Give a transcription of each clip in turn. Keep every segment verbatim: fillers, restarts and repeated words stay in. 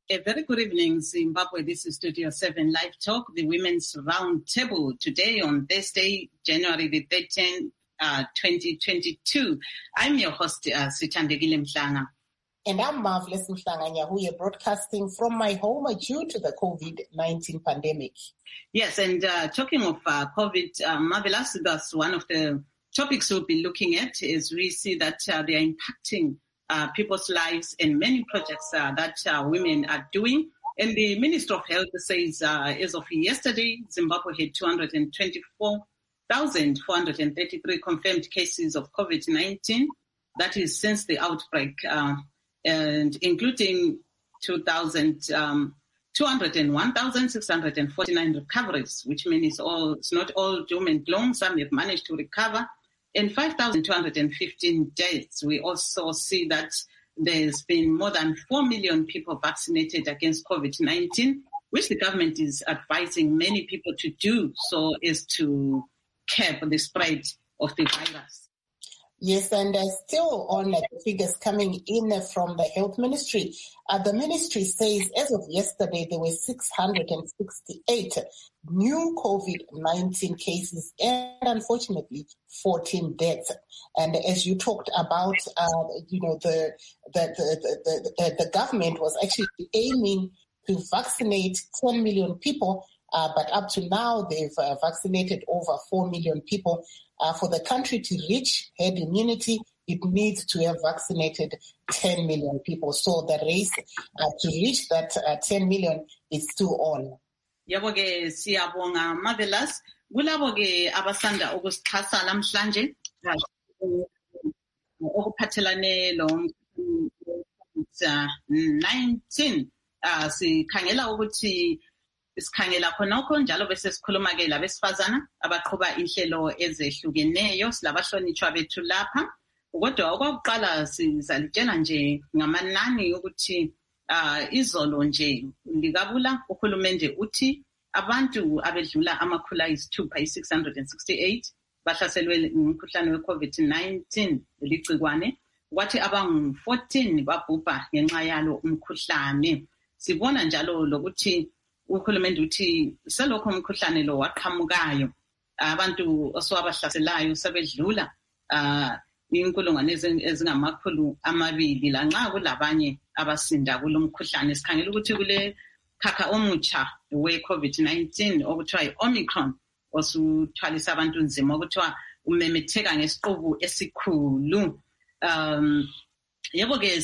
A very good evening, Zimbabwe. This is Studio seven Live Talk, the Women's Round Table, today on Thursday, January the thirteenth, uh, twenty twenty-two. I'm your host, uh, Sithandegile Mhlanga. And I'm Marvelous Mhlanga Nyahuye, broadcasting from my home due to the COVID nineteen pandemic. Yes, and uh, talking of uh, COVID, uh, Marvelous, that's one of the topics we'll be looking at, as we see that uh, they are impacting Uh, people's lives and many projects uh, that uh, women are doing. And the Minister of Health says uh, as of yesterday, Zimbabwe had two hundred twenty-four thousand four hundred thirty-three confirmed cases of COVID nineteen. That is since the outbreak, uh, and including two thousand, um, two hundred one thousand six hundred forty-nine recoveries, which means it's, all, it's not all doom and gloom. Some have managed to recover. And five thousand two hundred fifteen deaths. We also see that there's been more than four million people vaccinated against COVID nineteen, which the government is advising many people to do so as to curb the spread of the virus. Yes, and uh, still on uh, the figures coming in uh, from the health ministry. Uh, the ministry says as of yesterday, there were six hundred sixty-eight new COVID nineteen cases and unfortunately fourteen deaths. And as you talked about, uh, you know, the the, the, the, the, the government was actually aiming to vaccinate ten million people, uh, but up to now they've uh, vaccinated over four million people. Uh, for the country to reach herd immunity, it needs to have vaccinated ten million people. So the race uh, to reach that uh, ten million is still on. Yabo ke siyabonga Marvelous. Kulabo ke abasanda ukusixhasa namhlanje okuphathelane lo nineteen uh, sikhangela ukuthi sikhangela khonokho njalo bese sikhuluma ke labesifazana abaqhuba inhlelo ezehlukeneyo silabahlonitshwa bethu lapha. Kodwa okwakuqala sizalitshela nje ngamanani ukuthi uh, izolo nje likabula uhulumende uthi abantu abedlula amakhulu ayisithupha i-six hundred sixty-eight bahlaselwe ngumkhuhlane we-COVID nineteen ligcikwane, kwathi abangu fourteen babhubha ngenxa yalo umkhuhlane. Sibona njalo lokuthi uhulumende uthi selokho umkhuhlane lo waqhamukayo abantu oswabahlaselayo sebedlula uh, inkulungwane ezingamakhulu amabili lanxa kulabanye abasinda kulo mkhuhlane. Sikhangela ukuthi kule khakha omutsha we-COVID nineteen okuthiwa yi-Omicron osuthwalisa abantu nzima okuthiwa umemetheka ngesiqubu esikhulu. Um, yebo ke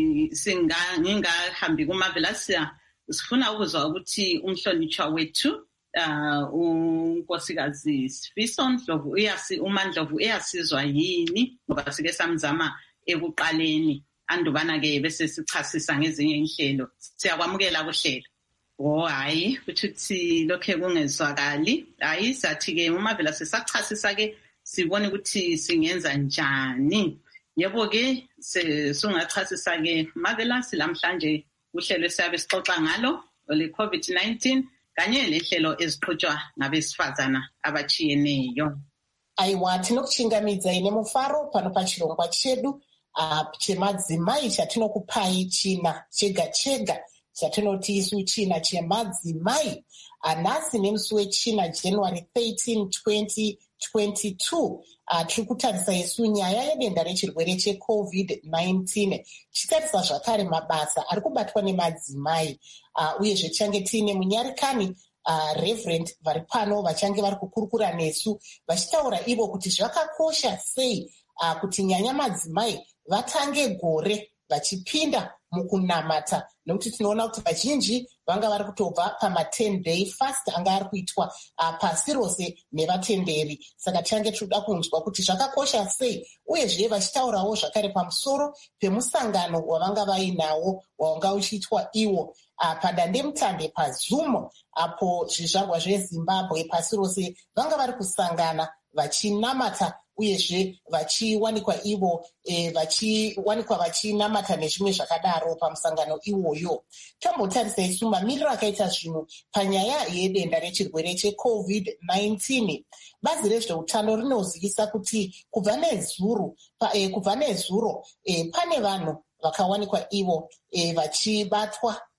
singahambi kuMarvelous sifuna ukuzwa ukuthi umhlonitshwa wethu uh, unkosikazi Sifiso Ndlovu uyasi uMandlovu uyasizwa yini ngoba sike samzama ekuqaleni andubana ke bese sichasisa ngezinye inhlelo. Siyakwamukela kuhlelo. Oh hayi ukuthi lokho kungezwakali. Hayi sathi ke uMarvelous sisachasisa ke sibone ukuthi singenza njani. Yebo ke singachasisa ke Marvelous lamhlanje uhlelo esiyabe sixoxa ngalo le COVID nineteen kanye lehlelo eziqhutshwa ngabesifazana abachiyeneyo. Aiwati nokuchingamidza ine mufaro pano pachirongwa chedu uh, chemadzimai chatinokupai china chega chega chatinoti isu china chemadzimai anasi nemusi wechina January thirteenth twenty twenty-two. Uh, tiri kutarisa isu nyaya yedenda rechirwere cheCovid nineteen chitarisa zvakare mabasa ari kubatwa nemadzimai uh, uye zvechange tiine munyarikani uh, Reverend vari pano vachange vari kukurukura nesu vachitaura ivo kuti zvakakosha sei uh, kuti nyanya madzimai vatange gore vachipinda mukunamata, nokuti tinoona kuti vazhinji vanga vari kutobva pama-ten day fast anga ari kuitwa uh, pasi rose nevatenderi. Saka tichange tinoda kunzwa kuti zvakakosha sei, uyezve vachitaurawo zvakare pamusoro pemusangano wavanga vainawo wanga uchiitwa iwo uh, padandemutande paZoom, apo zvizvarwa zveZimbabwe pasi rose vanga vari kusangana vachinamata uyezve vachiwanikwa ivo e, vachiwanikwa vachinamata nezvimwe zvakadaro pamusangano iwoyo. Tombotarisa isu mamiriro akaita zvinhu panyaya yedenda rechirwere cheCovid nineteen. Bazi rezveutano rinozivisa kuti kubva nezuro pa, e, kubva nezuro e, pane vanhu vakawanikwa ivo e, vachibatwa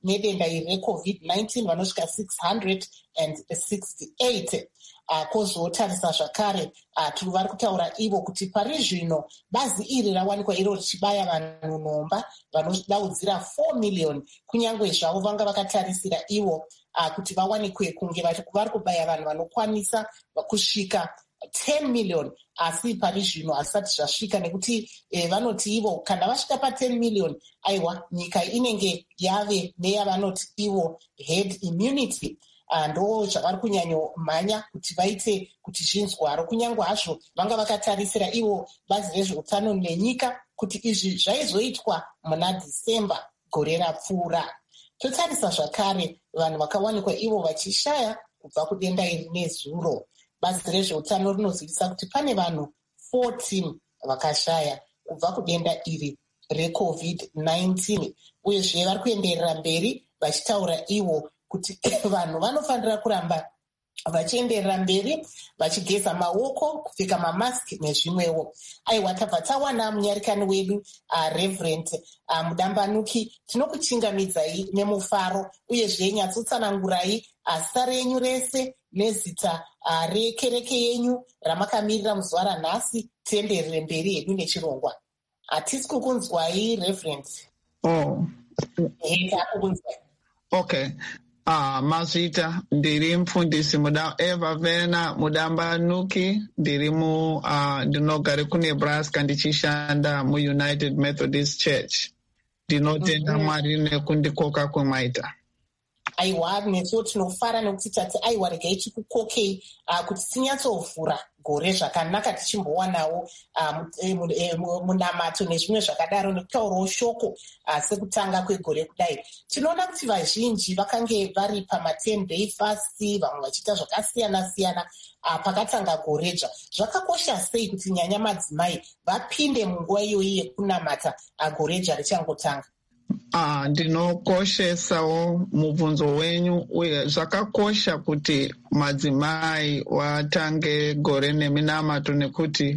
nedenda iri recovid nineteen vanosvika six hundred sixty-eight. Uh, kwozotarisa zvakare uh, vari kutaura ivo kuti pari zvino bazi iri rawanikwa iro richibaya vanhu nhomba vanodaudzira four million, kunyange zvavo vanga vakatarisira ivo uh, kuti vawanikwe kunge vari kubaya vanhu vanokwanisa kusvika ten million, asi pari zvino hasati zvasvika nekuti eh, vanoti ivo kana vasvika pa ten million aiwa nyika inenge yave neyavanoti ivo herd immunity. Uh, ndo zvavari kunyanyomhanya kuti vaite kuti zvinzwaro, kunyange hazvo vanga vakatarisira ivo bazi rezveutano nenyika kuti izvi zvaizoitwa muna Dhisemba gore rapfuura. Totarisa zvakare vanhu vakawanikwa ivo vachishaya kubva kudenda iri nezuro. Bazi rezveutano rinozivisa kuti pane vanhu fourteen vakashaya kubva kudenda iri recovid nineteen, uyezve vari kuenderera mberi vachitaura ivo kuti vanhu vanofanira kuramba vachienderera mberi vachigeza maoko, kupfeka mamaski nezvimwewo. Aiwa, tabva tawana munyarikani wedu uh, Reverend uh, Mudambanuki, tinokuchingamidzai nemufaro uyezve nyatsotsanangurai uh, zita renyu rese nezita uh, rekereke yenyu ramakamirira muzuva ranhasi, tienderere mberi hedu nechirongwa. Hatisi kukunzwai Reverend. Oh. Heta kukunzwai. Okay. Ah, mazita ndiri mfundisi muda Eva Vena Mudambanuki, ndiri mu uh, ndinogare ku Nebraska ndichishanda mu United Methodist Church. Ndinotenda mm-hmm. Mwari nekundikoka kwemaita. Aiwa, nesu tinofara nekuti tati aiwa regai chikukokei uh, kuti tinyatsovhura gore zvakanaka tichimbowanawo uh, munamato nezvimwe zvakadaro nekutaurawo shoko uh, sekutanga kwegore kudai. Tinoona kuti vazhinji vakange vari pama ten day fast, vamwe vachiita zvakasiyana-siyana uh, pakatanga goredzva. Zvakakosha sei kuti nyanya madzimai vapinde munguva iyoyi yekunamata uh, goredzva richangotanga? Ah, ndinokoshesawo mubvunzo wenyu uye zvakakosha kuti madzimai watange gore neminamato nekuti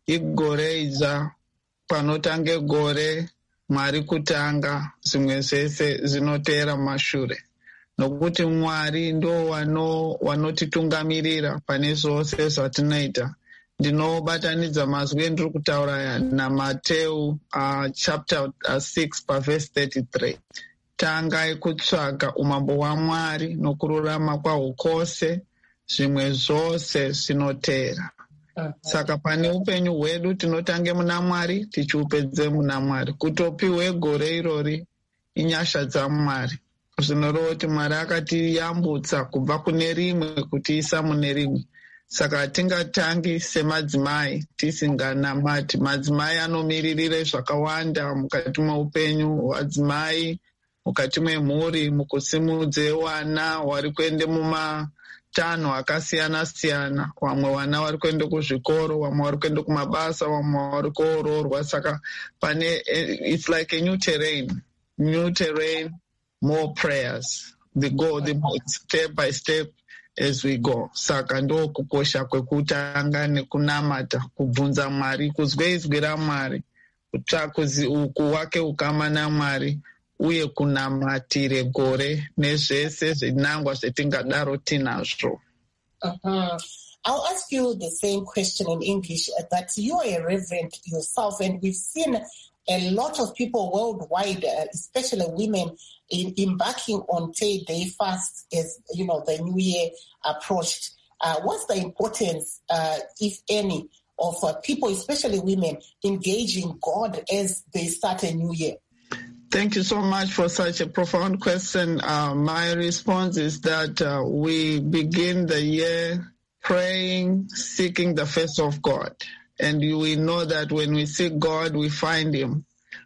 igore idza panotange gore Mwari kutanga zvimwe zvese zvinotera mashure, nokuti Mwari ndo wano wanotitungamirira pane zvose zvatinoita. Ndinobatanidza mazwi endiri kutaura naMateu uh, chapter uh, six verse thirty-three. Tangai kutsvaga umambo hwaMwari nokururama kwahwo kwose, zvimwe zvose zvinotera. Uh-huh. Saka pane upenyu hwedu tinotange muna Mwari tichiupedze muna Mwari. Kutopiwe gore irori inyasha dzaMwari. Zvinoreva kuti Mwari akatiyambutsa kubva kune rimwe kutiisa mune rimwe. Saka tingatangi semadzimai tisinganamati. Madzimai anomiririre zvakawanda mukati mweupenyu hwadzimai, mukati mwemhuri, mukusimudze wana vari kuende mumatanho akasiyana-siyana. Vamwe wana vari kuende kuzvikoro, vamwe vari kuende kumabasa, vamwe vari koororwa. Saka pane it's like a new terrain, new terrain, more prayers. The go, the step by step as we go. Saka ndo kukosha kwekutanga nekunamata, kubvunza Mwari, kuzwe izwi raMwari, kutsvaka uku wake ukama naMwari, uye kunamatire gore nezvese zvinangwa zvetingadaro tinazvo. Uh-huh. I'll ask you the same question in English, uh, that you are a reverend yourself, and we've seen a lot of people worldwide, uh, especially women, in embarking on ten day fast as, you know, the new year approached. Uh, what's the importance, uh, if any, of uh, people, especially women, engaging God as they start a new year? Thank you so much for such a profound question. Uh, my response is that uh, we begin the year praying, seeking the face of God. And we know that when we seek God, we find him.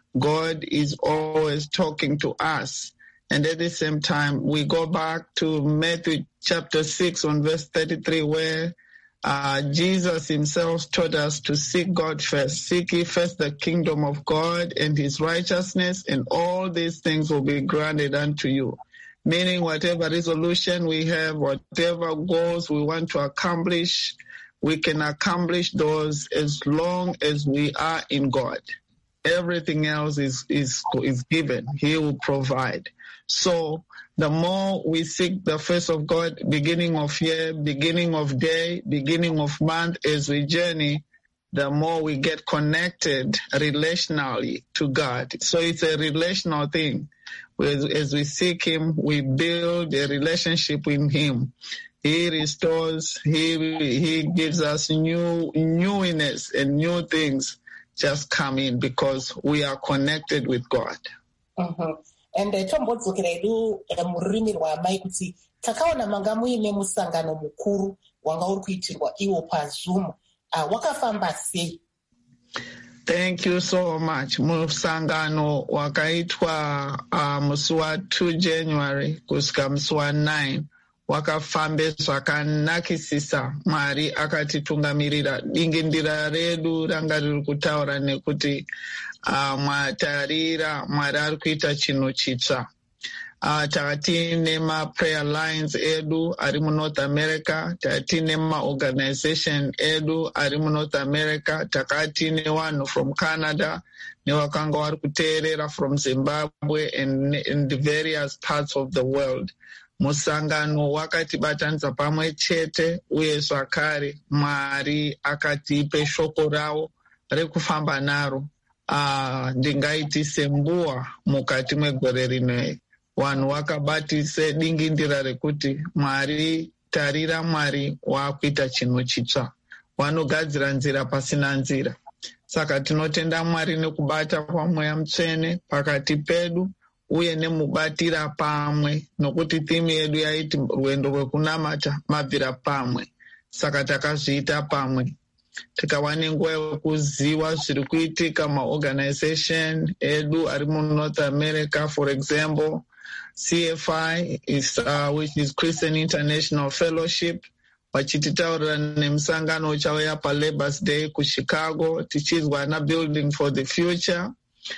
God is always talking to us. And at the same time, we go back to Matthew chapter six on verse thirty-three, where uh, Jesus himself taught us to seek God first. Seek ye first the kingdom of God and his righteousness, and all these things will be granted unto you. Meaning whatever resolution we have, whatever goals we want to accomplish, we can accomplish those as long as we are in God. everything else is, is, is given. He will provide. So the more we seek the face of God, beginning of year, beginning of day, beginning of month, as we journey, the more we get connected relationally to God. So it's a relational thing. As, as we seek him, we build a relationship with him. He restores, he, he gives us new newness and new things just come in because we are connected with God. Mm-hmm. And tombodzokera edu mururimi rwamai kuti takaona manga muine musangano mukuru wanga uri kuitirwa iwo paZoom. Uh, wakafamba sei? Thank you so much. Musangano wakaitwa uh, musi wa second January kusvika musi wa nine. Wakafambe zvakanakisisa. Mwari akatitungamirira. Dingindira redu ranga riri kutaura nekuti uh, mwatarira Mwari ari kuita chinhu chitsva. Uh, takatine ma prayer lines edu ari mu North America, takatine ma organization edu ari mu North America, takatine vanhu from Canada nevakanga vari kuteerera from Zimbabwe and in the various parts of the world. Musangano wakatibatanidza pamwe chete uye zvakare Mwari akatipe shoko rawo rekufamba naro. Uh, ndingaiti sembuwa mukati mwegore rinoi. Vanhu vakabatise dingindira rekuti Mwari, tarira Mwari waakuita chinhu chitsva. Vanogadzira nzira pasina nzira. Saka tinotenda Mwari nekubata kwaMweya Mutsvene pakati pedu uye nemubatira pamwe, nokuti theme yedu yaiti rwendo rwekunamata mabvira pamwe. Saka takazviita pamwe. Tikawa nenguva yekuziva zviri kuitika maorganization edu ari mu North America, for example, C F I, is, uh, which is Christian International Fellowship, vachititaurira nemusangano uchauya paLabors Day kuChicago, tichizwa na Building for the Future.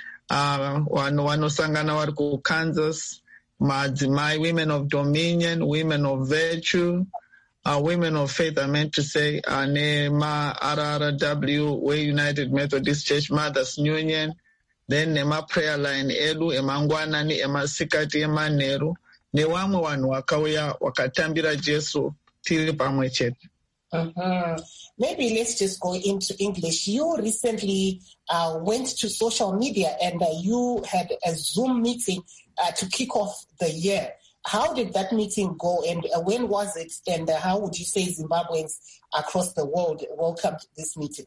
Uh, vanhu vanosangana vari kuKansas, madzimai, Women of Dominion, Women of Virtue, uh, Women of Faith, I meant to say, uh, nema R R W, Way United Methodist Church Mothers Union, then nema prayer line edu emangwanani emasikati emanheru nevamwe vanhu vakauya wakatambira Jesu tiri pamwe chete. Mm-hmm. Maybe let's just go into English. You recently uh, went to social media and uh, you had a Zoom meeting uh, to kick off the year. How did that meeting go and uh, when was it, and uh, how would you say Zimbabweans across the world welcomed this meeting?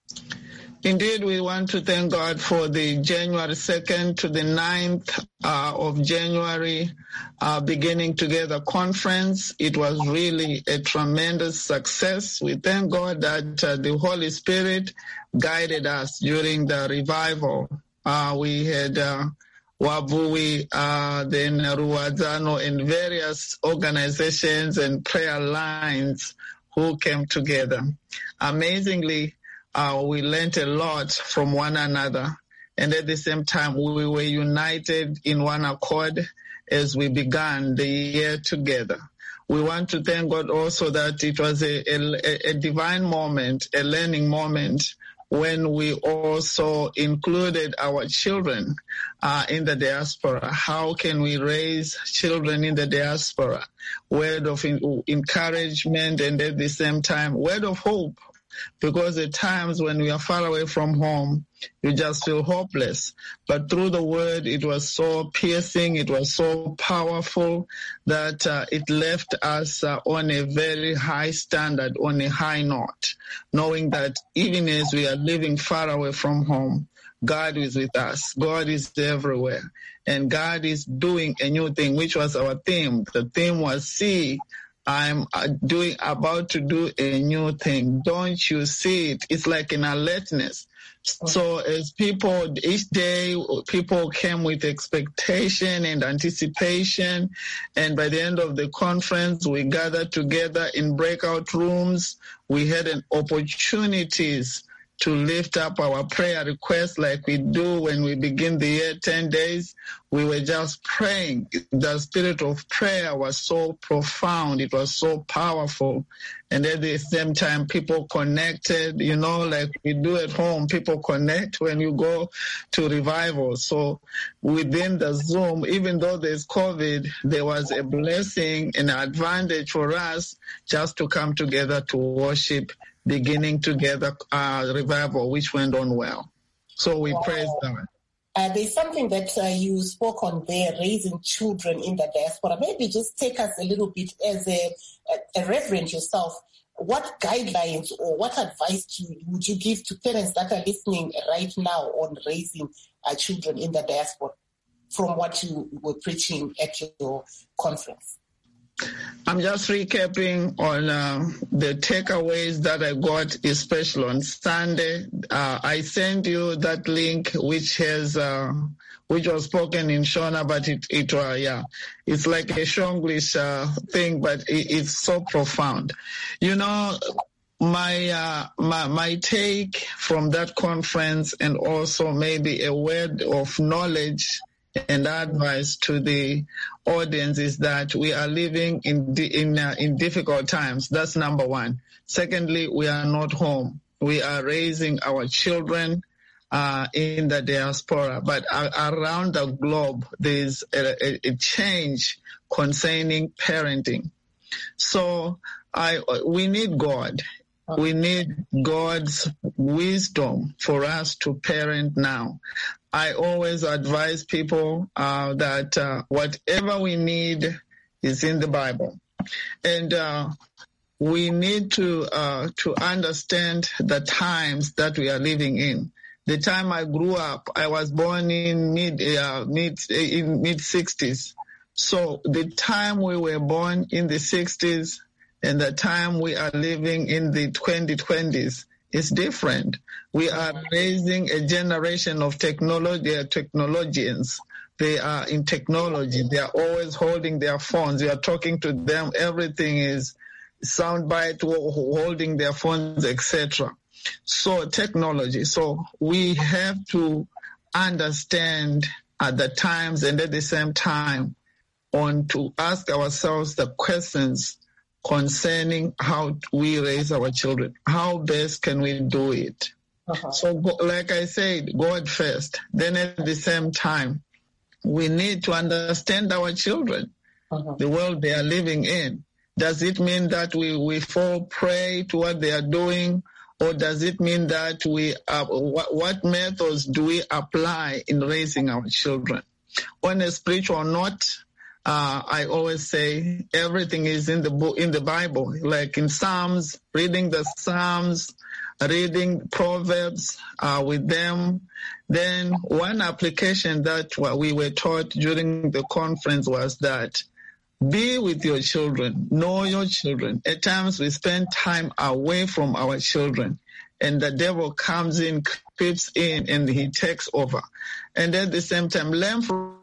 Indeed, we want to thank God for the January second to the ninth uh, of January uh, Beginning Together conference. It was really a tremendous success. We thank God that uh, the Holy Spirit guided us during the revival. Uh, we had uh, Wabui, uh, then Ruwadzano, and various organizations and prayer lines who came together. Amazingly, Uh, we learned a lot from one another, and at the same time we were united in one accord as we began the year together. We want to thank God also that it was a, a, a divine moment, a learning moment, when we also included our children uh, in the diaspora. How can we raise children in the diaspora? Word of in- encouragement and at the same time, word of hope. Because at times when we are far away from home, you just feel hopeless. But through the word, it was so piercing, it was so powerful that uh, it left us uh, on a very high standard, on a high note, knowing that even as we are living far away from home, God is with us. God is everywhere. And God is doing a new thing, which was our theme. The theme was see, I'm doing about to do a new thing. Don't you see it? It's like an alertness. So as people, each day, people came with expectation and anticipation. And by the end of the conference, we gathered together in breakout rooms. We had an opportunities to lift up our prayer requests like we do when we begin the year, ten days. We were just praying. The spirit of prayer was so profound. It was so powerful. And at the same time, people connected, you know, like we do at home. People connect when you go to revival. So within the Zoom, even though there's COVID, there was a blessing and an advantage for us just to come together to worship, beginning together uh, revival, which went on well. So we wow. praise God. Uh, there's something that uh, you spoke on there, raising children in the diaspora. Maybe just take us a little bit as a, a, a reverend yourself. What guidelines or what advice do you, would you give to parents that are listening right now on raising uh, children in the diaspora from what you were preaching at your conference? I'm just recapping on uh, the takeaways that I got, especially on Sunday. Uh, I sent you that link, which has, uh, which was spoken in Shona, but it, it uh, yeah, it's like a Shonglish uh, thing, but it, it's so profound. You know, my, uh, my my take from that conference, and also maybe a word of knowledge and advice to the audience, is that we are living in in uh, in difficult times. That's number one. Secondly, we are not home. We are raising our children uh, in the diaspora, but uh, around the globe, there's a, a, a change concerning parenting. So I we need God. We need God's wisdom for us to parent now. I always advise people uh, that uh, whatever we need is in the Bible. And uh, we need to uh, to understand the times that we are living in. The time I grew up, I was born in mid uh, mid in mid sixties. So the time we were born in the sixties and the time we are living in the twenty twenties is different. We are raising a generation of technology, technologians. They are in technology. They are always holding their phones. You are talking to them. Everything is soundbite, holding their phones, et cetera. So technology. So we have to understand at the times, and at the same time on to ask ourselves the questions concerning how we raise our children. How best can we do it? Uh-huh. So like I said, God first. Then at the same time, we need to understand our children, uh-huh. the world they are living in. Does it mean that we, we fall prey to what they are doing? Or does it mean that we, uh, what, what methods do we apply in raising our children? On a spiritual note, Uh, I always say everything is in the book, in the Bible, like in Psalms, reading the Psalms, reading Proverbs uh, with them. Then one application that what we were taught during the conference was that be with your children, know your children. At times we spend time away from our children, and the devil comes in, creeps in, and he takes over. And at the same time, learn from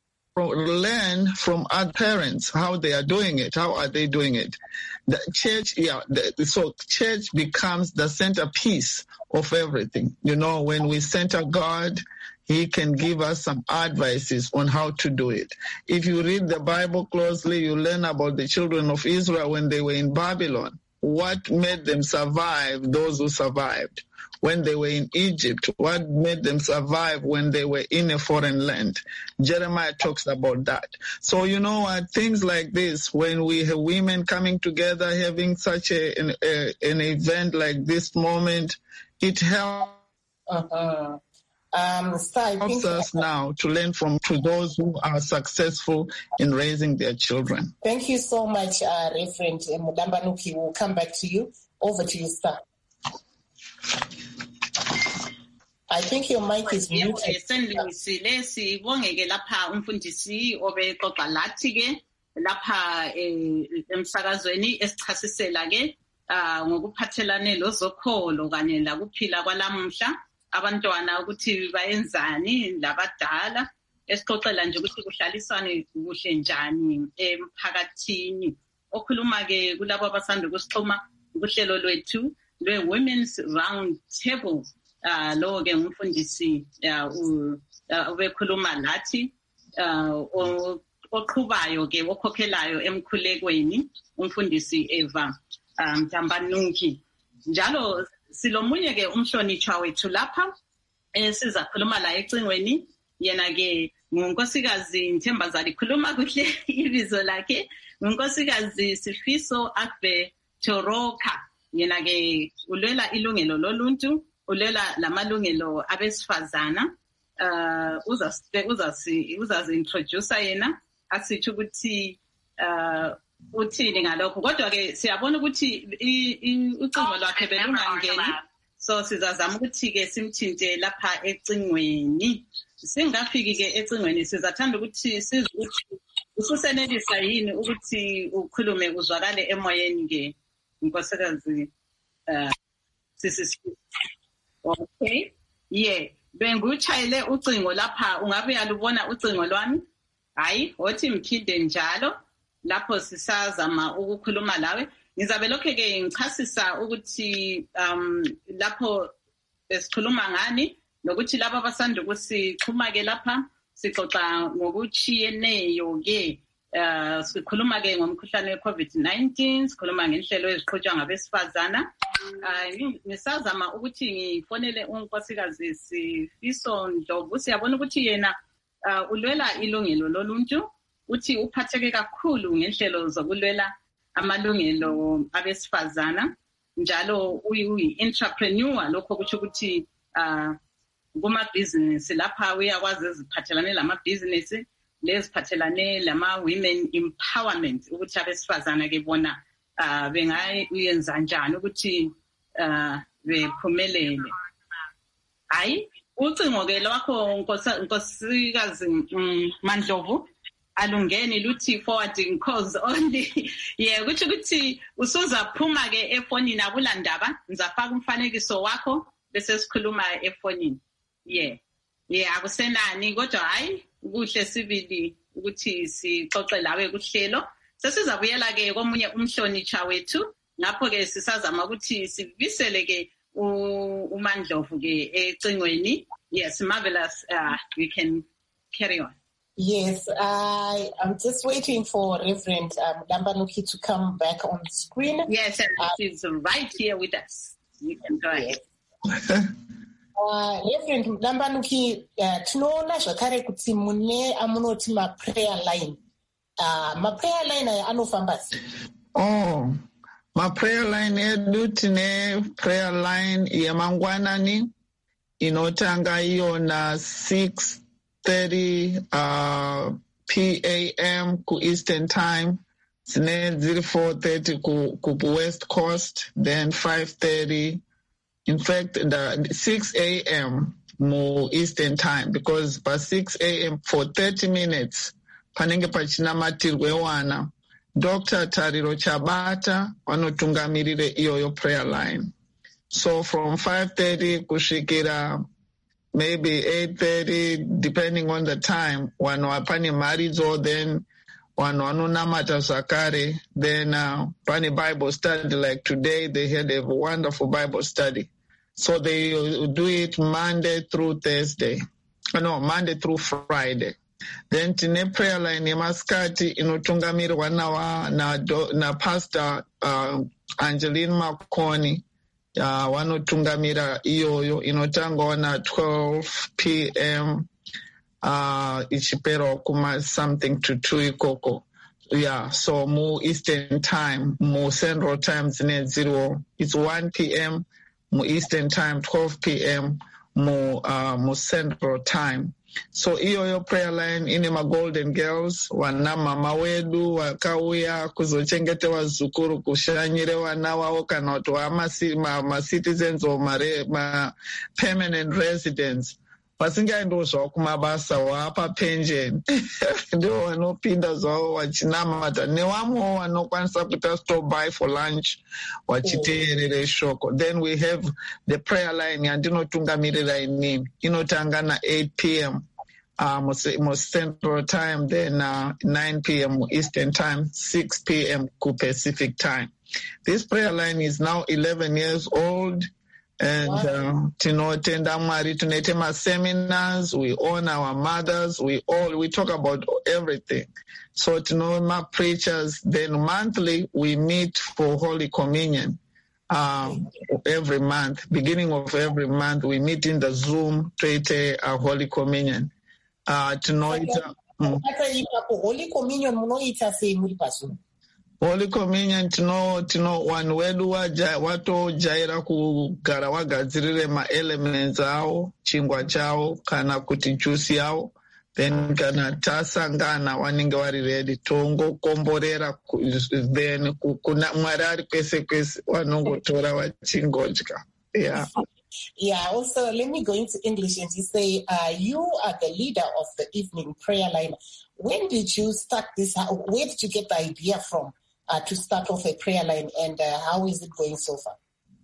learn from other parents how they are doing it. How are they doing it? The church, yeah. The, so church becomes the centerpiece of everything. You know, when we center God, He can give us some advices on how to do it. If you read the Bible closely, you learn about the children of Israel when they were in Babylon. What made them survive? Those who survived. When they were in Egypt, what made them survive when they were in a foreign land? Jeremiah talks about that. So, you know what, things like this, when we have women coming together, having such a, an, a, an event like this moment, it helps, uh-huh. um, so helps us now to learn from to those who are successful in raising their children. Thank you so much, uh, Reverend Mudambanuki. We'll come back to you. Over to you, sir. I think your mic is muted. Sendimisile sibongeke lapha umfundisi obexoxa lathi ke lapha emsakazweni esichasisela ke ngokuphathelane lozokholo kanye lakuphila kwalamuhla abantwana ukuthi bayenzani labadala esixoxela nje ukuthi kuhlaliswane kuhle njani emphakathini okhuluma ke kulabo abasanda kusixhuma uhlelo lwethu lwe-women's round table. Uh, lo ke umfundisi uh, ubekhuluma lathi uh, oqhubayo ke okhokhelayo emkhulekweni umfundisi Eva Mtambanuki. Njalo silomunye ke umhlonitshwa wethu lapha esiza khuluma la ecingweni, yena ke ngunkosikazi Nthembazali, khuluma kuhle ibizo lakhe, ngunkosikazi Sifiso Akbe Toroka. Yena ke ulwela ilungelo loluntu, ulwela lamalungelo abesifazana. Uh, uzazi uzazi uzazi introduce yena asitsho ukuthi uh, uthini ngalokho, kodwa ke siyabona ukuthi ucingo lwakhe belungangeni, so sizazama ukuthi ke simthinte lapha ecingweni. Singafiki ke ecingweni sizathanda ukuthi sizwe ukuthi ususenelisa yini ukuthi ukhulume uzwakale emoyeni ke inkosikazi uh sisi. Okay, yeah, benguchayele ucingo lapha, ungabe uyalubona ucingo lwami? Hayi, othi mkhinde njalo lapho sisazama ukukhuluma lawe. Ngizabe lokho ke ngichasisa ukuthi um lapho esikhuluma ngani, nokuthi laba abasanda ukusixhuma ke lapha sixoxa ngokuchiyeneyo ke. Uh, sikhuluma ke ngomkhuhlane we-COVID nineteen, sikhuluma ngenhlelo eziqhutshwa ngabesifazana. Uh, ngisazama ukuthi ngifonele unkosikazi Sifiso Ndlovu. Siyabona ukuthi yena uh, ulwela ilungelo loluntu, uthi uphatheke kakhulu ngenhlelo zokulwela amalungelo abesifazana, njalo uyi-entrepreneur, lokho kuthi ukuthi uh, kuma-business lapha uyakwazi eziphathelane lama-business leziphathelane lama-women empowerment, ukuthi abesifazana ke bona uh, bengayenza njani ukuthi uh, bephumelele. Hayi, ucingo ke lwakho nkosikazi um, Mandlovu alungeni luthi forwarding calls only. Yeah, kuthi ukuthi usuzaphuma ke efonini akulandaba, ngizafaka umfanekiso wakho bese sikhuluma efonini. Yeah. Yeah, akusenani, kodwa hayi kuhle sibili ukuthi sixoxe lawe kuhlelo. Sesizabuyela ke komunye umhlonitsha wethu, ngapho ke sisazama ukuthi sivisele ke uMandlovu ke ecingweni. Yes, marvelous. Uh, we can carry on. Yes, I am just waiting for Reverend um, Mtambanuki to come back on the screen. Yes, and uh, she's right here with us. You can go ahead. Uh, Reverend Mtambanuki, uh, tinoona zvakare kuti mune amunoti ma-prayer line. Uh, ma-prayer line aya anofamba sei? Oh, ma-prayer line edu tine prayer line yemangwanani inotanga iyona six thirty uh, p m ku Eastern Time, dzine dziri four thirty ku, ku West Coast, then five thirty. In fact, the six a m more Eastern Time, because by six a m for thirty minutes, panenge pachinamatirwe wana, Doctor Tariro Chabata wanotungamirire iyoyo prayer line. So from five thirty kushikira maybe eight thirty, depending on the time, wano apani marizo, then wano anonamata zakare, then uh, pani Bible study, like today they had a wonderful Bible study. So they do it Monday through Thursday. No, Monday through Friday. Then tine prayer line yemaskati inotungamirwa na, na, na Pastor uh, Angeline Makoni. Uh, wanotungamira iyoyo inotangwa na twelve p m uh, ichipero kuma something to two ikoko. Yeah, so mu Eastern Time, mu Central Time zine zero. It's one p m mu Eastern Time, twelve p m mu uh, mu Central Time. So iyoyo prayer line ine ma Golden Girls wana mama wedu wakauya kuzochengete wazukuru kushanyire wana wao kana watu wa ma, ma citizens or ma, ma permanent residents vasingaendi zvavo kumabasa wapa pension ndio vanopinda zvavo vachinamata nevamwewo vanokwanisa kuita stop by for lunch vachiteerere shoko. Then we have the prayer line yandinotungamirira inini inotanga na eight p m uh, mu Central Time, then uh, nine p m Eastern Time, six p m ku Pacific Time. this prayer line is now eleven years old. And, wow. uh, tinotenda Mwari, tunoite seminars, we honor our mothers, we all, we talk about everything. So, tinoma preachers, then monthly we meet for Holy Communion. Um, every month, beginning of every month, we meet in the Zoom to eat a Holy Communion. Uh, tonight, mm. Holy Communion, munoita se muri pasu. Holy Communion, tino tino wanu wedu wato jaira kugara wagadzirire ma elements awo, chingwa chao, kana kuti juice yao. Then kana tasangana wanenge wari ready tongo komborera then kuna Mwari kwese kwese wanongotora wachingodya. Yeah. Yeah, also let me go into English and you say uh, you are the leader of the evening prayer line. When did you start this? Where did you get the idea from uh, to start off a prayer line, and uh, how is it going so far?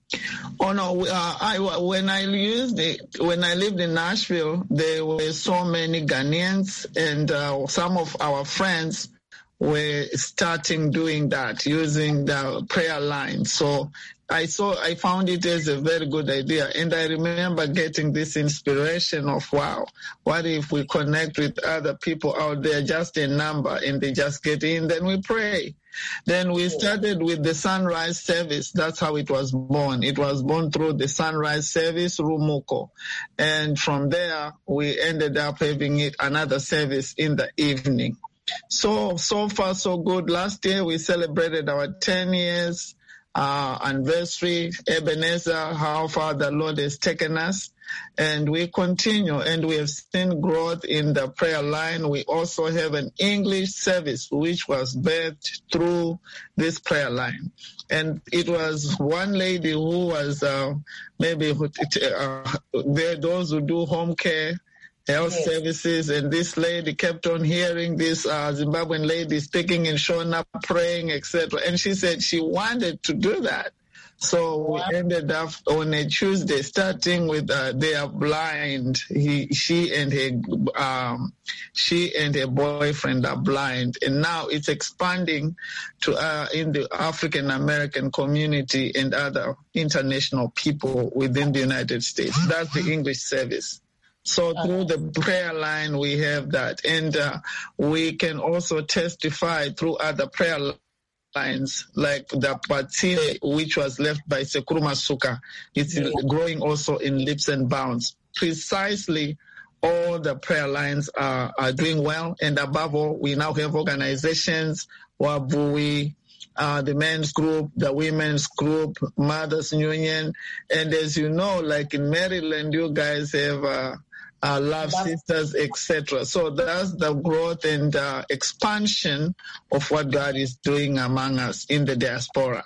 Oh no! Uh, I when I used it when I lived in Nashville, there were so many Ghanaians, and uh, some of our friends were starting doing that, using the prayer line. So I saw, I found it as a very good idea, and I remember getting this inspiration of, wow, what if we connect with other people out there, just a number, and they just get in, then we pray. Then we started with the sunrise service. That's how it was born. It was born through the sunrise service, Rumuko. And from there, we ended up having it another service in the evening. So, so far, so good. Last year, we celebrated our ten years uh, anniversary, Ebenezer, how far the Lord has taken us. And we continue, and we have seen growth in the prayer line. We also have an English service, which was birthed through this prayer line. And it was one lady who was uh, maybe uh, there, those who do home care, health yes. services, and this lady kept on hearing this uh, Zimbabwean lady speaking and showing up, praying, et cetera. And she said she wanted to do that. So we ended up on a Tuesday, starting with uh, they are blind. He, she and her, um, she and her boyfriend are blind, and now it's expanding to uh, in the African American community and other international people within the United States. That's the English service. So through the prayer line, we have that, and uh, we can also testify through other prayer lines. Lines, like the Patile, which was left by Sekuru Masuka. It's yeah. growing also in leaps and bounds. Precisely, all the prayer lines are, are doing well, and above all, we now have organizations, Wabui, uh, the men's group, the women's group, Mothers Union, and as you know, like in Maryland, you guys have uh, Uh, love sisters, et cetera. So that's the growth and uh, expansion of what God is doing among us in the diaspora.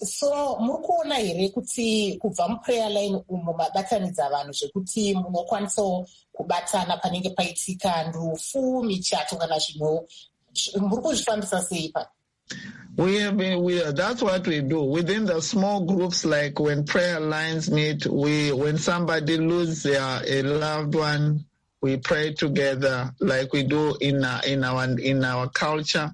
So mukuona here kuti kubva muprayer line umo mabatanidza vanhu zvekuti munokwanisa kubatana panenge paitika ndufu michato kana zvinhu muri kuzvifambisa sei pa? We have been, we are, that's what we do. Within the small groups, like when prayer lines meet, we, when somebody loses their, a loved one, we pray together like we do in our, in our, in our culture.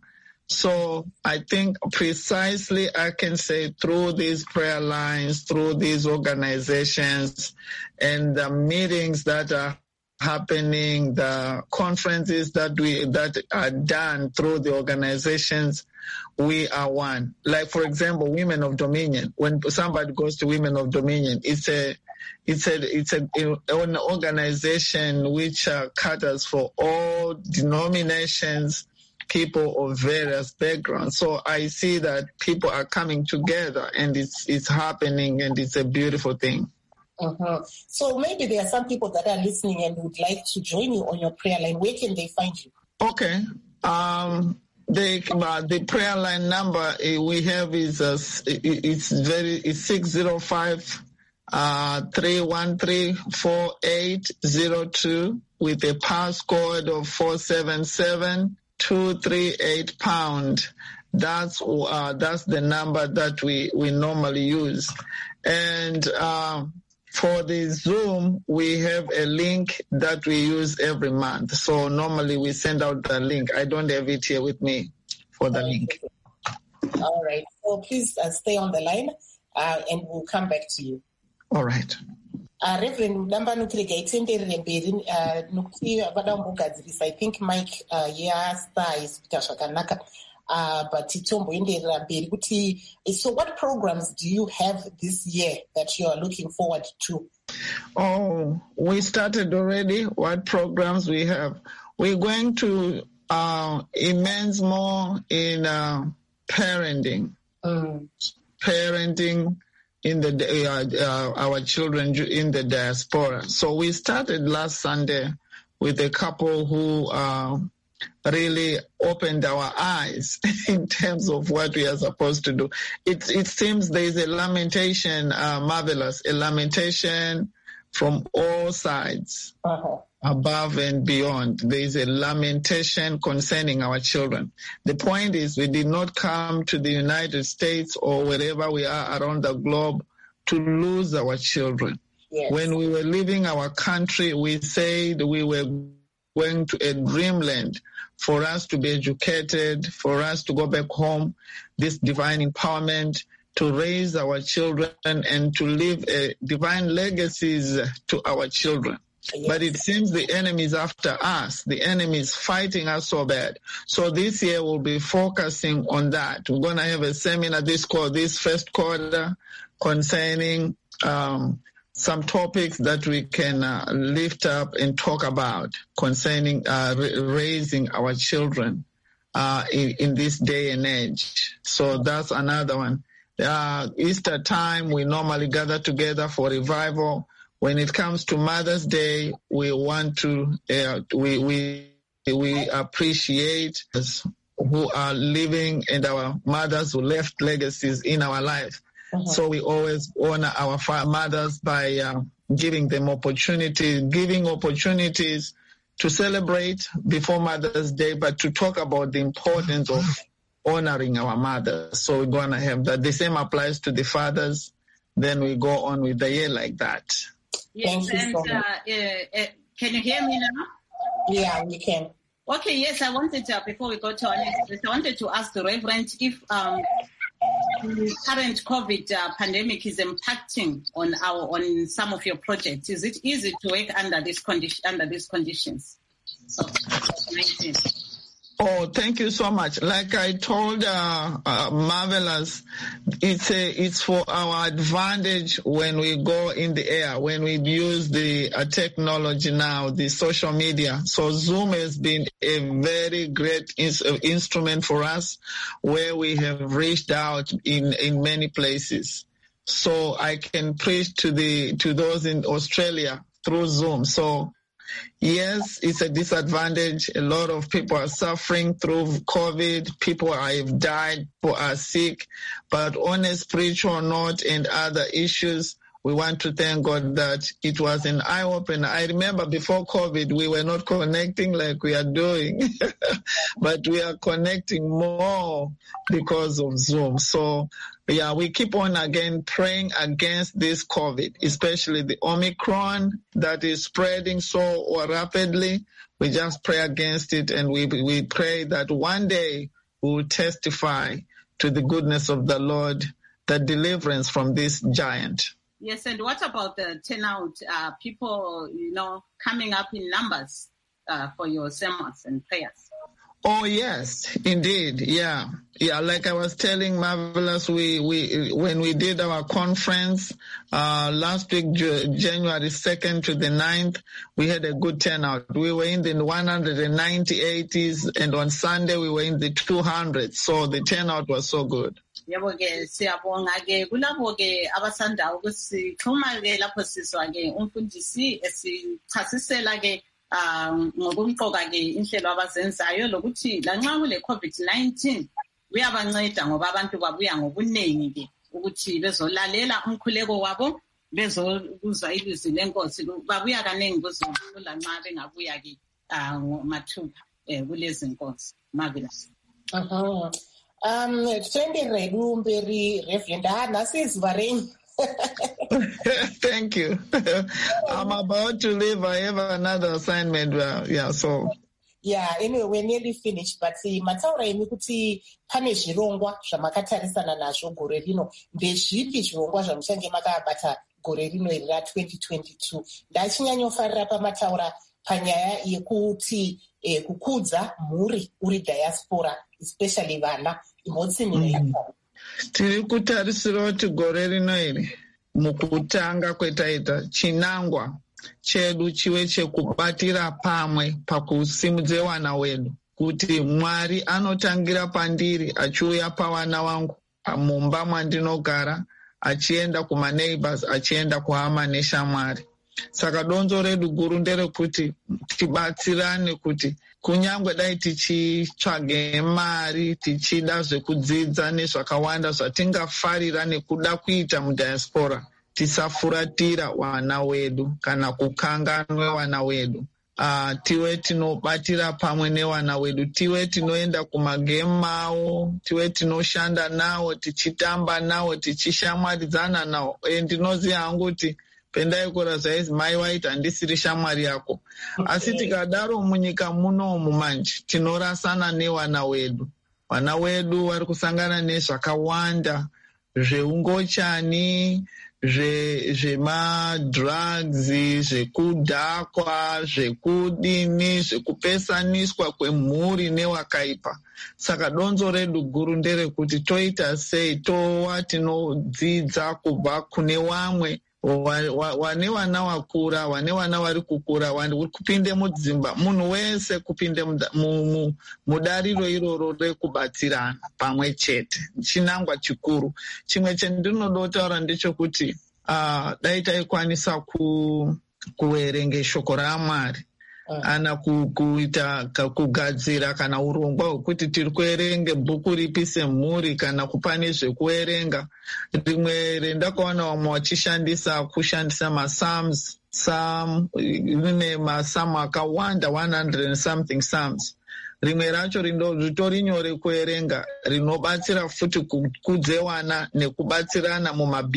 So I think precisely I can say through these prayer lines, through these organizations and the meetings that are happening, the conferences that we, that are done through the organizations, we are one. Like, for example, Women of Dominion. When somebody goes to Women of Dominion, it's a, it's a, it's a, an organization which uh, caters for all denominations, people of various backgrounds. So I see that people are coming together, and it's it's happening, and it's a beautiful thing. Uh-huh. So maybe there are some people that are listening and would like to join you on your prayer line. Where can they find you? Okay. Um, the uh, the prayer line number we have is uh, it's very it's six zero five uh three one three four eight zero two with a passcode of four seven seven two three eight pound. That's uh, that's the number that we we normally use, and. Uh, For the Zoom, we have a link that we use every month. So normally we send out the link. I don't have it here with me for the link. All right. So please uh, stay on the line uh, and we'll come back to you. All right. Uh, Reverend Dambanu itenderere mberi nokuti vada kungogadzirisa. I think Mike uh, yastais kuita zvakanaka. Uh, but titomboenderera mberi kuti, so what programs do you have this year that you are looking forward to? Oh, we started already. What programs we have? We're going to uh, immense more in uh, parenting, mm. parenting in the uh, uh, our children in the diaspora. So we started last Sunday with a couple who uh, really opened our eyes in terms of what we are supposed to do. It it seems there is a lamentation, uh, marvelous, a lamentation from all sides. Uh-huh. Above and beyond. There is a lamentation concerning our children. The point is, we did not come to the United States or wherever we are around the globe to lose our children. Yes. When we were leaving our country, we said we were going to a dreamland for us to be educated, for us to go back home, this divine empowerment, to raise our children and to leave a divine legacies to our children. Yes. But it seems the enemy is after us. The enemy is fighting us so bad. So this year we'll be focusing on that. We're going to have a seminar this quarter, this first quarter concerning um, some topics that we can uh, lift up and talk about concerning uh, r- raising our children uh, in, in this day and age. So that's another one. Uh, Easter time, we normally gather together for revival. When it comes to Mother's Day, we want to, uh, we, we, we appreciate those who are living and our mothers who left legacies in our life. Uh-huh. So we always honor our mothers by uh, giving them opportunities, giving opportunities to celebrate before Mother's Day, but to talk about the importance of honoring our mothers. So we're going to have that. The same applies to the fathers. Then we go on with the year like that. Yes, and so uh, uh, uh, can you hear me now? Yeah, we can. Okay, yes, I wanted to, before we go to our next, I wanted to ask the Reverend if um, the current COVID uh, pandemic is impacting on our on some of your projects. Is it easy to work under this condition under these conditions of COVID nineteen? Oh, thank you so much. Like I told uh, uh, Marvelous, it's a, it's for our advantage when we go in the air, when we use the uh, technology now, the social media. So Zoom has been a very great ins- instrument for us where we have reached out in, in many places. So I can preach to the to those in Australia through Zoom. So yes, it's a disadvantage. A lot of people are suffering through COVID. People have died, people are sick. But on a spiritual note and other issues, we want to thank God that it was an eye-opener. I remember before COVID, we were not connecting like we are doing, but we are connecting more because of Zoom. So, yeah, we keep on again praying against this COVID, especially the Omicron that is spreading so rapidly. We just pray against it, and we we pray that one day we will testify to the goodness of the Lord, the deliverance from this giant. Yes, and what about the turnout? Uh, people, you know, coming up in numbers uh, for your sermons and prayers. Oh, yes, indeed. Yeah. Yeah. Like I was telling Marvelous, we, we, when we did our conference, uh, last week, January second to the ninth, we had a good turnout. We were in the one hundred ninety-eighties, and on Sunday we were in the two hundreds. So the turnout was so good. Yebo ke siyabonga ke kulabo ke abasanda ukusixhuma ke lapho siswa ke umfundisi esichasisela ke ngokumqoka ke inhlelo abazenzayo lokuthi lanxa kule COVID nineteen uyabanceda ngoba abantu babuya ngobuningi ke ukuthi bezolalela umkhuleko wabo bezokuzwa ilizwi lenkosi babuya kaningi kuzulu lanxa bengabuya ke ngomathuba kulezi nkonsi marvelous. Uh-huh. Um, Thank you. I'm about to leave. I have another assignment. Uh, yeah, so. Yeah, anyway, we're nearly finished, but uh, mataura imi kuti pane zvirongwa zvamakatarisana nazvo gore rino. Ndezvipi zvirongwa zvamuchange makabata gore rino iri ra twenty twenty-two? Ndachinyanyofarira pamataura panyaya yekuti eh, kukudza mhuri uri diaspora, especially vana, imotsinira mm. Tiri kutarisira kuti gore rino iri mukutanga kwetaita chinangwa chedu chiwe chekubatira pamwe pakusimudze wana wedu, kuti Mwari anotangira pandiri achiuya pavana vangu mumba mwandinogara, achienda kuma neighbors, achienda kuhama neshamwari. Saka donzo redu guru nderekuti tibatsirane kuti kunyangwe dai tichitsvage mari, tichida zvekudzidza nezvakawanda zvatingafarira nekuda kuita mudiaspora, tisafuratira wana wedu kana kukanganwe wana wedu. Uh, tiwe tinobatira pamwe newana wedu, tiwe tinoenda kumagemu avo, tiwe tinoshanda navo, tichitamba navo, tichishamwaridzana navo. E, ndinoziva hangu kuti pendaikura zvaizi mai waiti handisiri shamwari yako. Asi tikadaro munyika munomu manje tinorasana newana wedu. Wana wedu vari kusangana nezvakawanda zveungochani, zvemadrugs, zvekudhakwa, zvekudini, zvekupesaniswa kwemhuri newakaipa. Saka donzo redu guru nderekuti toita sei towa tinodzidza kubva kune vamwe, wane wana wakura, wane wana vari kukura, vari kupinde mudzimba, munhu wese kupinde mudariro iroro rekubatsirana pamwe chete. Chinangwa chikuru. Chimwe chendinoda kutaura ndechekuti uh, dai taikwanisa ku, kuverenge shoko raMwari, ana kuita kugadzira kana urongwa hwekuti tiri kuerenge bhuku ripi semhuri kana kupane zvekuerenga. Rimwe rendakaona vamwe vachishandisa kushandisa maPsalms, Psalm rine maSamu akawanda one hundred and something Psalms. Rimwe racho ritori nyore kuerenga, rinobatsira futi kukudze wana nekubatsirana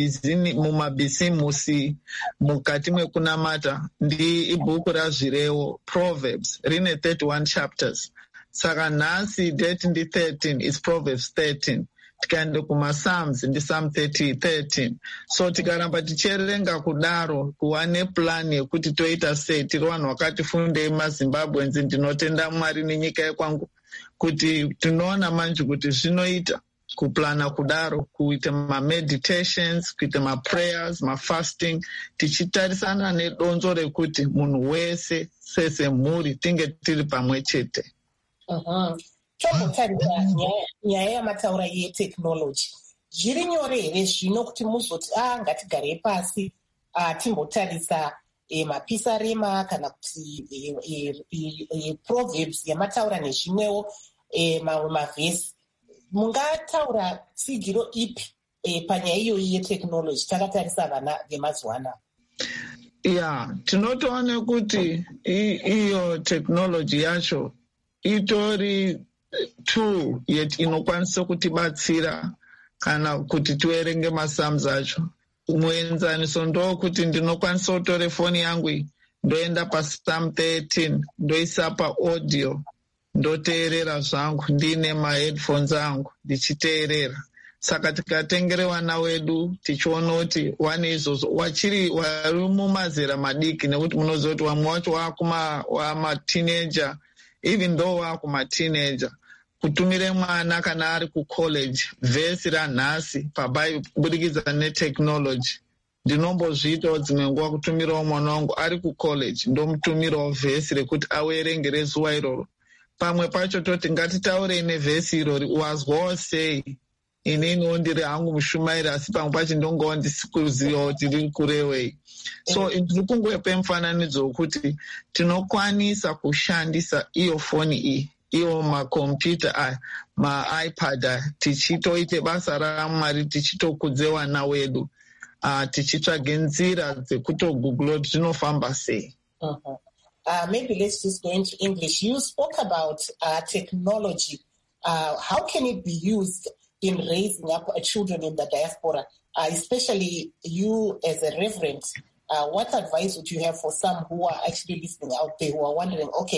mumabhisimusi mukati mekunamata. Ndi ibhuku razvirevo Proverbs, rine thirty-one chapters. Saka nhasi date ndi thirteen, is Proverbs thirteen. Tikaende kumaPsalms ndi Psalm thirty, thirteen. So tikaramba tichierenga kudaro, kuva neplan yekuti toita sei, tiri vanhu vakati fundei maZimbabwenzi, ndinotenda Mwari nenyika yekwangu kuti tinoona manje kuti zvinoita kuplana kudaro, kuita ma-meditations, kuita ma-prayers, ma-fasting, tichitarisana nedonzo rekuti munhu wese sese mhuri tinge tiri pamwe chete. Uh-huh. Tombotarisa nyaya yamataura yetekinoloji. Zviri nyore here zvino kuti muzoti ah ngatigare pasi ah timbotarisa e, mapisarema kana kuti e, e, e, e, Proverbs yamataura nezvimwewo e, mamwe mavhesi. Mungataura tsigiro ipi e, panyaya iyoyi yetekinoloji takatarisa vana vemazuva anaya? Yeah, tinotoone kuti iyo tekinoloji yacho itori tool yet inokwanisa kutibatsira kana kuti tuerenge maPsalms acho. Muenzaniso ndokuti ndinokwanisa kutore foni yangu ndoenda paPsalm thirteen ndoisa paaudio ndoteerera zvangu ndine maheadphones angu ndichiteerera. Saka tikatengere vana wedu tichiona kuti wane izvozvo wachiri wari mumazera madiki, nekuti munoziva kuti vamwe wacho wama-teenager, even though wakuma-teenager, kutumire mwana kana ari kucollege vhesi ranhasi pabhaibheri kubudikidza netechnology. Ndinombozviitawo dzimwe nguva kutumirawo mwana wangu ari kucollege, ndomutumirawo vhesi rekuti awerengere zuva iroro. Pamwe pacho toti ngatitaurei nevhesi irori, wazwawo sei? Ininiwo ndiri hangu mushumairi, asi pamwe pacho ndongowo ndisikuziva kuti riri kurewei. So ndiri kungope mufananidzo wekuti tinokwanisa kushandisa iyo foni iyi, iyo makombiyuta aya, maipad aya, tichitoite basa raMwari, tichitokudze wana wedu, uh, tichitsvage nzira dzekutogugula kuti zvinofamba sei. Uh-huh. Uh, maybe let's just go into English. You spoke about uh, technology. Uh, how can it be used in raising up uh, children in the diaspora, uh, especially you as a reverend? Uh, what advice would you have for some who are actually listening out there who are wondering, okay,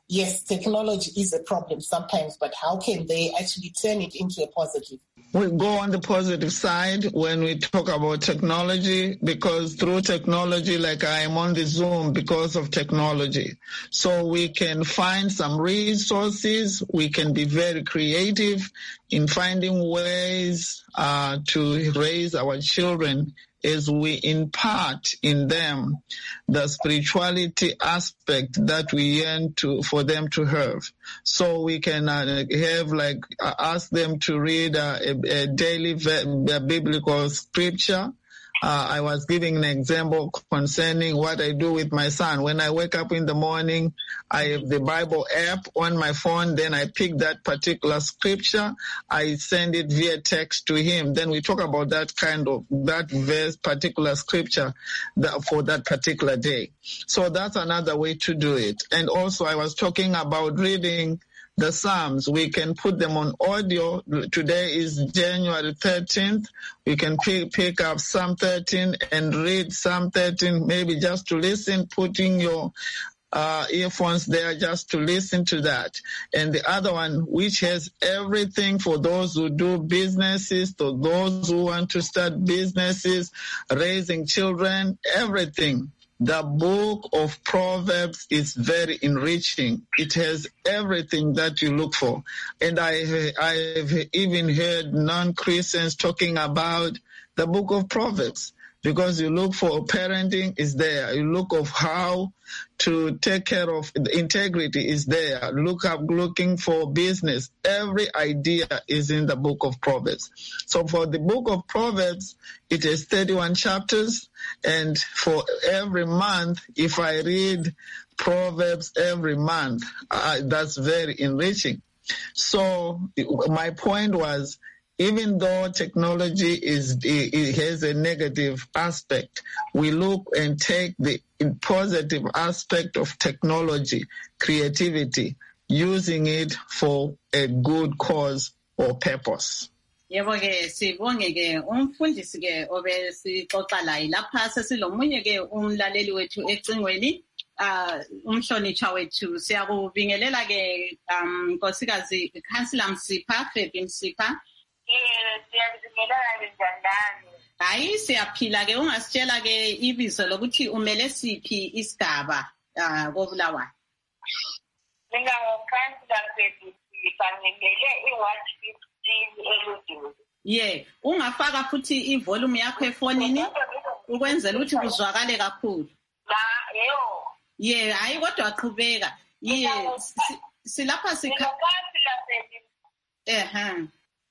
yes, technology is a problem sometimes, but how can they actually turn it into a positive? We go on the positive side when we talk about technology, because through technology, like I am on the Zoom because of technology. So we can find some resources. We can be very creative in finding ways uh, to raise our children as we impart in them the spirituality aspect that we yearn to for them to have. So we can uh, have like uh, ask them to read uh, a, a daily v- a biblical scripture. Uh, I was giving an example concerning what I do with my son. When I wake up in the morning, I have the Bible app on my phone. Then I pick that particular scripture. I send it via text to him. Then we talk about that kind of, that verse, particular scripture that, for that particular day. So that's another way to do it. And also I was talking about reading the Psalms. We can put them on audio. Today is January thirteenth. We can pick, pick up Psalm thirteen and read Psalm thirteen, maybe just to listen, putting your uh, earphones there just to listen to that. And the other one, which has everything for those who do businesses, to those who want to start businesses, raising children, everything. The book of Proverbs is very enriching. It has everything that you look for. And I, I've even heard non-Christians talking about the book of Proverbs, because you look for parenting is there. You look of how to take care of the integrity is there. Look up, looking for business. Every idea is in the book of Proverbs. So for the book of Proverbs, it is thirty-one chapters. And for every month, if I read Proverbs every month, uh, that's very enriching. So my point was, even though technology is it has a negative aspect, we look and take the positive aspect of technology, creativity, using it for a good cause or purpose. Yebo ke sibonge ke umfundisi ke obesixoxa la lapha sesilomunye ke umlaleli wethu ecingweni uh umhlonitshwa wethu siyakubingelela ke um nkosikazi Councilor Msipha Fabi Msipha. Hayi siyaphila ke ungasitshela ke ibizo lokuthi umele siphi isigaba uh koBulawayo. Mina ngokhansila Fabi ngimele i-one fifteen eludini. Yeah, ungafaka futhi ivolume yakho efonini ukwenzela ukuthi kuzwakale kakhulu. La yebo. Yeah, hayi kodwa aqhubeka. Yeah, silapha sikha. Ngokhansila Fabi. Eh,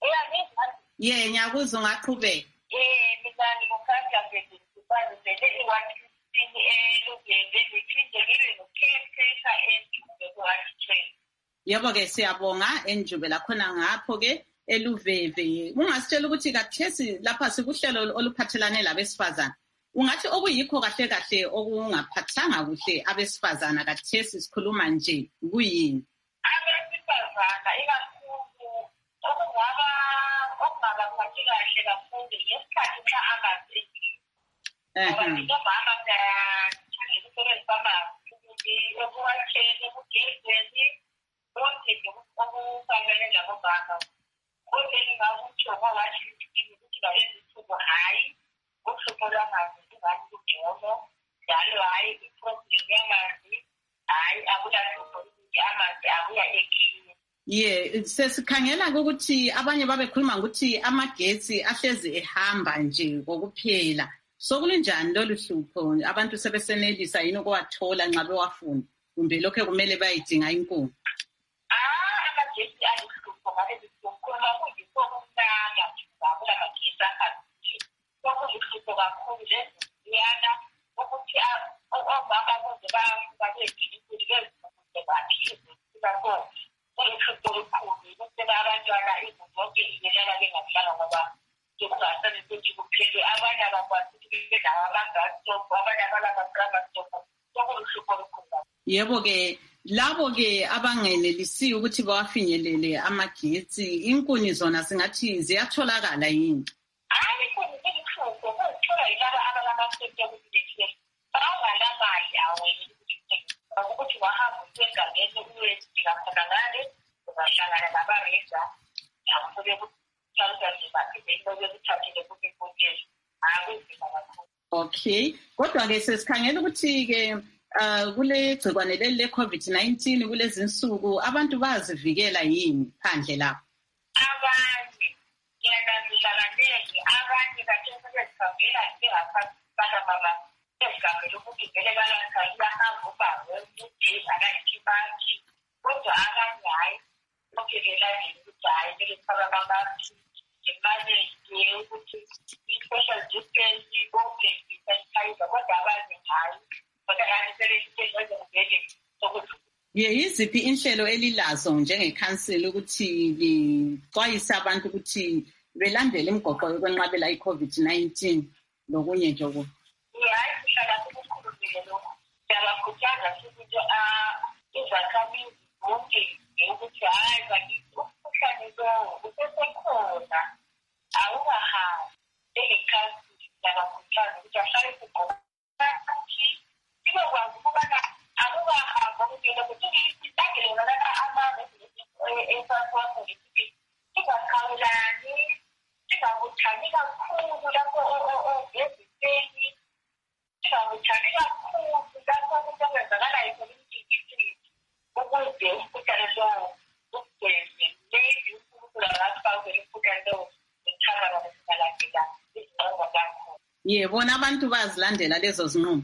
Yeah, ngiyakuzwa ungaqhubeka. Eh, mina ngokhansila Fabi ngibazele i-one fifteen eludini ngiphinde ngibe no-caretaker endlini ku-Ashton. Yebo ke siyabonga enjube lakhona ngapho ke eluveve. Ungasitshela ukuthi kathesi lapha sikuhlelo oluphathelane labesifazana. Ungathi okuyikho kahle kahle okungaphathanga kuhle abesifazana kathesi sikhuluma nje kuyini? Abesifazana ikakhulu okungaba okungabaphathi kahle kakhulu ngesikhathi xa amanzi endlini. Ngoba omama bayathanda ukusebenzisa amanzi ukuthi ekuwatheni, ekugezeni, konke nje okufanele labomama. Kodwa engingakutsho ngo-one fifteen ukuthi ngalezi nsuku hhayi uhlupho lwamanzi lungani lungcono, njalo hhayi iproblem yamanzi hhayi akulahlupho ukuthi amanzi abuya ekhini. Yeah, sesikhangela ukuthi abanye babekhuluma ukuthi amagetsi ahlezi ehamba nje kokuphela. Sokulinjani lolu hlupho? Abantu sebesenelisa yini ukuwathola nxa bewafuna? Kumbe lokho kumele bayidinga inkuni? Ah, amagetsi aluhlupho ngalezi nsuku khona kuyikho okumnanga ngakula magetsi akhanje. Sokulihlupho kakhulu leziyana ukuthi omama bonke babedinga inkuni lezi ukuze baphile. Ngakho kulihlupho olukhulu ukuthi abantwana izinto zonke ibelela bengahlanga ngoba sokungasane ukuthi kuphele abanye abakwazi ukuthi benawo amagastop, abanye abalama-gramastop. Sokulihlupho olukhulu. Yebo ke labo ke abangenelisiyo ukuthi bawafinyelele amagetsi, inkuni zona singathi ziyatholakala yini? Hayi inkuni zilihlupho kuzithola yilaba abalamasetha ukuthi behlele bangalamali awele ukuthi ukuthi wahamba uyegangeni uyedinga khona ngale ungahlangana nabareza yabo bekuthanda nzima into yokuthathile kuke-footage akunzima kakhulu. Okay, kodwa-ke sesikhangela ukuthi-ke uh, kule gcikwane leli le-covid nineteen kulezi nsuku abantu bayazivikela yini phandle lapho? Abanye ngiyananzela kaningi abanye kade sebezihambela njengaphansi mama ezihambela ukuthi vele bayahamba ubambe udezi akayikhiphathi kodwa abanye hhayi okekelangeni ukuthi hhayi kumele kufaka amamaski ngemane ukuthi i-social distance konke sanitizer kodwa abanye hhayi kodwa yani sebesitezezengele sokuthi ye yiziphi inhlelo elilazo njengekhanseli ukuthi lixwayise abantu ukuthi belandele imigoqo yokwenqabela i-covid nineteen lokunye nje okunye? Hayi sihlala sikukhulumile lokho siyabakhuthaza ukuthi izakhamizi zonke ukuthi hhayi bakithi umkhuhlane lowo usesekhona awukahambi njengekhanseli siyabakhuthaza ukuthi ahlale sigqoki sibekwazi ukubana akukahamba ukuyela ukuthi sitangele lana amazwe esaswakho ukuthi singakhawulani singabuthani kakhulu lapho eziseni singabuthani kakhulu lapho ukuthi okwenzakalayo komithingithini ukuze umkhuhlane lowo ugeze maybe unkulunkulu angafake umkhuhlane lowo ngethabana nesingalandela izinqumo zakhona. Ye bona abantu bayazilandela lezo zinqumo?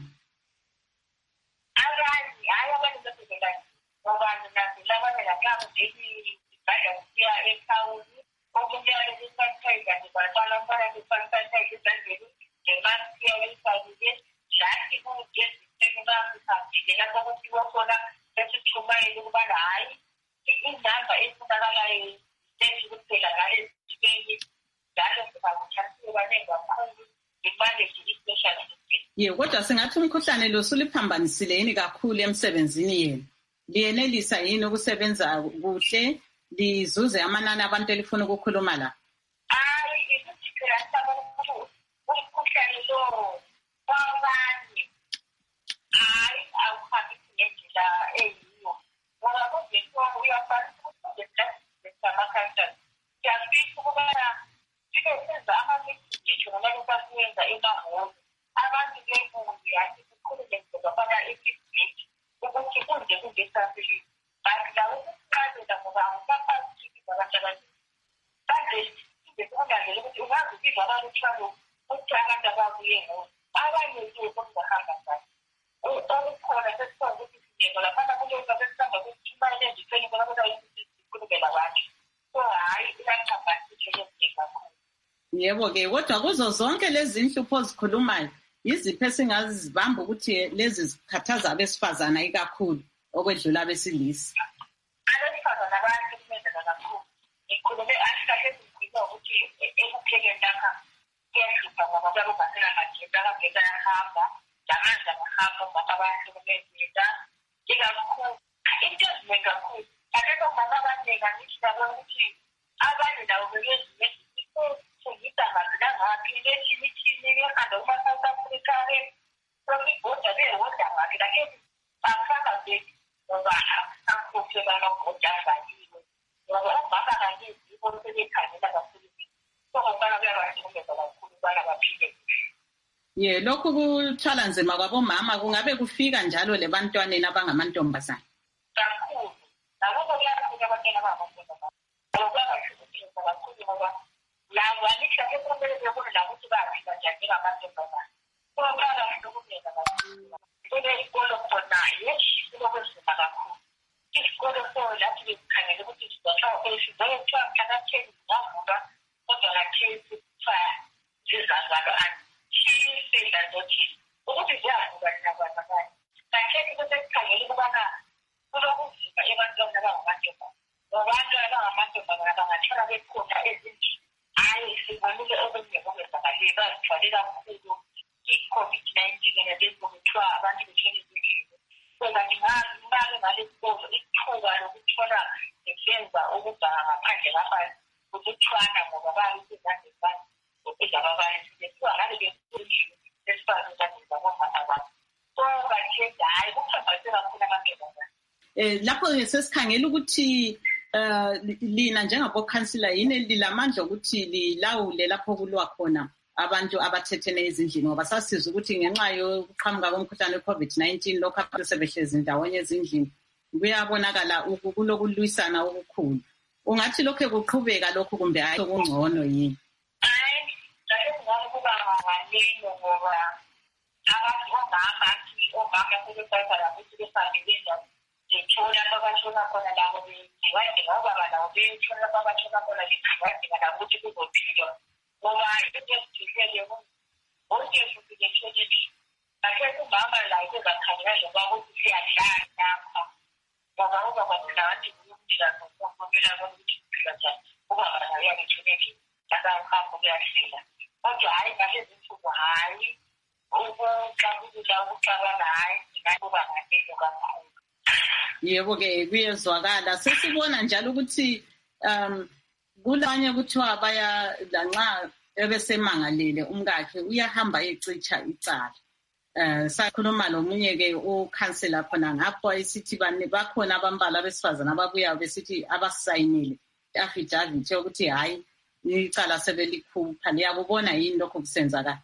Abanye hayi abantu bezibelani ngoba nginazile abanye lapho ndeli ibhadla kusiya ekhawuni okunye lesanitizer ngibaqala mbala lesanitizer izandleni ngemaski yayifakile lathi kugezi sengibambisambile lapho kuthiwa khona esithumayeli ukubana hhayi inamba efunakalayo lethi kuphela ngale zibeni njalo ngibakuthathile baningi kakhulu ngimanje i-special distance. Ye kodwa singathi umkhuhlane lo suliphambanisile yini kakhulu emsebenzini yenu? Liyenelisa yini ukusebenza kuhle lizuze amanani abantu elifuna ukukhuluma la? Hayi ukuthi phela sabantu umkhuhlane lo kwabanye hayi awuhambi ngendlela eyiyo ngoba kuzithiwa uyakwanisa ukuzesebenzisa amakhansela siyafisa ukubana sibe senza ama-meeting yethu noma sasiyenza emahholo abantu bebuye hhayi sikhulume ngizobafaka i-feedback ukuthi kunje kungesafili but lawo ukuqabela ngoba awusaphathikile abantu abaningi kanje ngesikungazela ukuthi ungazi ukizwa abantu uthalo ukuthi abantu ababuye ngoba abanye kuye kokuzahamba njani okukhona sesibona ukuthi siyeko laphana kuleza sesihamba kusithumayele endiseni kona kodwa ukuthi sikhulumela abantu so hhayi iyaqhambanisisho yezidingo kakhulu. Yebo-ke kodwa kuzo zonke lezi nhlupho ozikhulumayo yiziphi esingazibamba ukuthi lezi zikhathaza abesifazana ikakhulu okwedlula abesilisa? Abesifazana bayasebenza kakhulu. Ngikhulume kahle ezikhuluma ukuthi ekuphekeni lapha kuyahlupha ngoba kuyabe kungasela magesi akagesi ayahamba lamanzi angahamba ngoba bayahlukumezeka ikakhulu into eziningi kakhulu akekho omama abaningi angithi nabo ukuthi abanye nabo bekezinye sengisa ngaphi nangaphi lethini-thini behanda kuma-South Africa profibhoda behoda ngaphi lakhe bafaka nje ngoba akhuphe banobhoda avaliwe ngoba omama kaningi yibo sebekhangela kakhulu so ngokubana kuyabahlukumeza kakhulu ukubana baphile kuhle. Ye lokhu kuthwala nzima kwabomama kungabe kufika njalo lebantwaneni abangamantombazane? Kakhulu nabo kuyafika abantwana abangamantombazane ngoba kuyabahlukumeza kakhulu ngoba labo angisho sekumele bebone labo ukuthi baphila njani njengamantombazane so kuyabahlukumeza kakhulu. Kule isikolo khona yeshi kulokwenzima kakhulu isikolo so lathi besikhangele ukuthi sizathiwa sizokuthiwa mhlaka-ten zingavulwa kodwa ka-ten kuthiwa zizazalo antishise zothini ukuthi ziyavulwa nabazakani kakhesi besesikhangele ukubana kulokuzima ebantwana abangamantombazane ngobantu abangamantombazane bangathola bekhona ezindlini hhayi sibonile okunye kungenzakaliyo bazithwale kakhulu nge-covid nineteen nebezokuthiwa abantu bethwele ezindlini so kanti ngake ngalesikolo ithuba lokuthola besenza ukubhaka ngaphandle lapha ukuthwana ngoba bayisi ezandleni bani ezababani bethiwa ngabe besendlini esifazi ezandleni zabomama babo so hayi kuphambase kakhulu amantombazane. Eh lapho sesikhangela ukuthi uh lina njengabokhansila yini lilamandla ukuthi lilawule lapho kulwa khona abantu abathethene ezindlini ngoba sasiza ukuthi ngenxa yokuqhamuka komkhuhlane we-COVID nineteen lokho abantu sebehlezi ndawonye ezindlini kuyabonakala kulokulwisana okukhulu. Ungathi lokho kuqhubeka lokho kumbe hayi kungcono yini? Hayi, lapho ngaba kuba ngalelo ngoba abantu omama omama sebesayifana ukuthi besabenza ngithola abashona khona labo beyiwade ngoba labo bethola abashona khona leyiwade kana ukuthi kuzophilwa ngoba into esithile bonke futhi ngehleleki akhe umama la izokhangela ngoba ukuthi siyadlala lapha ngoba uba kwabantu ukunika ngokuphila ukuthi kuphila njani uba bana yabethuleki akahambo kuyahlela kodwa hayi kahle izinsuku hayi ukuxabula ukuxabana hayi ngikuba ngakho kakhulu. Yebo ke kuyezwakala sesibona njalo ukuthi um kulanye kuthiwa baya lanxa ebesemangalele umkakhe uyahamba ecitsha icala. Eh sakhuluma lomunye ke ukhansela khona ngapho isithi bane bakhona abambala besifazana ababuya besithi abasayinile affidavit ukuthi hayi icala sebelikhupha liyakubona yini lokho kusenzakala?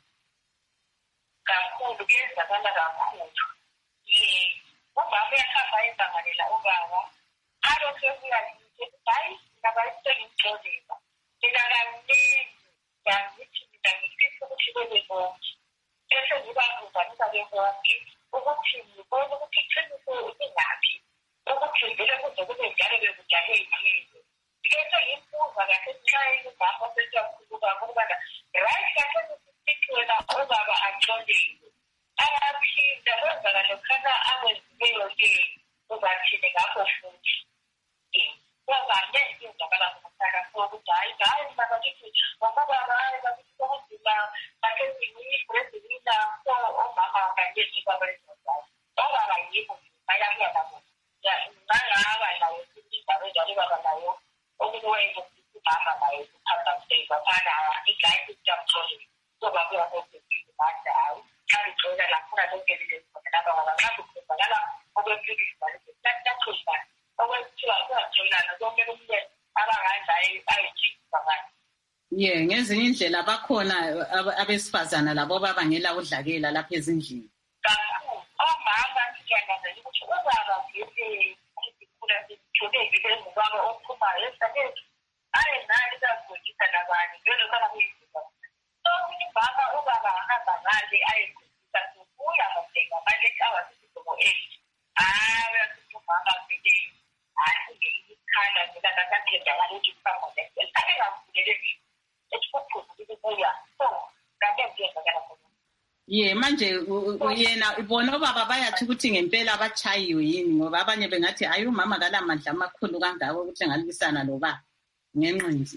Kakhulu kuyenzakala kakhulu. Ye ubaba uyahamba emangalela ubaba alokho kuyayithi hayi nabayisengixolisa mina kaningi yangithi mina ngifisa ukuthi bebe bonke bese ngibabuza nizabe bonke ukuthi ngibone ukuthi iqiniso ingaphi ukuthi vele kuze kube njalo bekujale yini bese ngimbuza kahle nxayini ngapho sesiyakhuluka ukubana right kahle sisikhona ubaba axolile ayaphinda kwenza kahle khona awenzileyo ke uzathini ngakho futhi ngoba ngenzi indabala ngomhlaka sokuthi hayi hayi babakithi ngoba hayi bakithi sokuthina bakithi ngiyibrezilina so omama kanje babenza ngoba bayibo bayabuya nabo ya ngaba lawo ukuthi babenza baba lawo okuwenza ukuthi mama lawo kuphanda save bafana igayisi jamtholi so babuya ukuthi bathi hayi kandi xola lapha lonke lelo laba ngabantu kubala okwempilo lesihlahla okwethiwa kuyajolana konke kumele abangazayi ayijisa manje. Ye ngezinye indlela bakhona abesifazana labo babangela udlakela lapha ezindlini. Kakhulu omama siyangaza ukuthi ubaba ngeke isikhula sithole vele ngubaba ophuma esalethu aye nali kagojisa nabani vele kana kuyisiza. So ubaba ubaba ahamba ngale ayigojisa kubuya ngobheka manje awasizobo eight. Ah uyasithi ubaba vele hayi ngiyikhala ngila kathenda ukuthi ufamba nje ake ngavulele esiphuzu ukubuya so kade ngiyenzakala khona. Ye manje yena ibona baba bayathi ukuthi ngempela abachayiwe yini ngoba abanye bengathi ayi umama kalamandla amakhulu kangako ukuthi engalwisana lo baba ngenqinzi.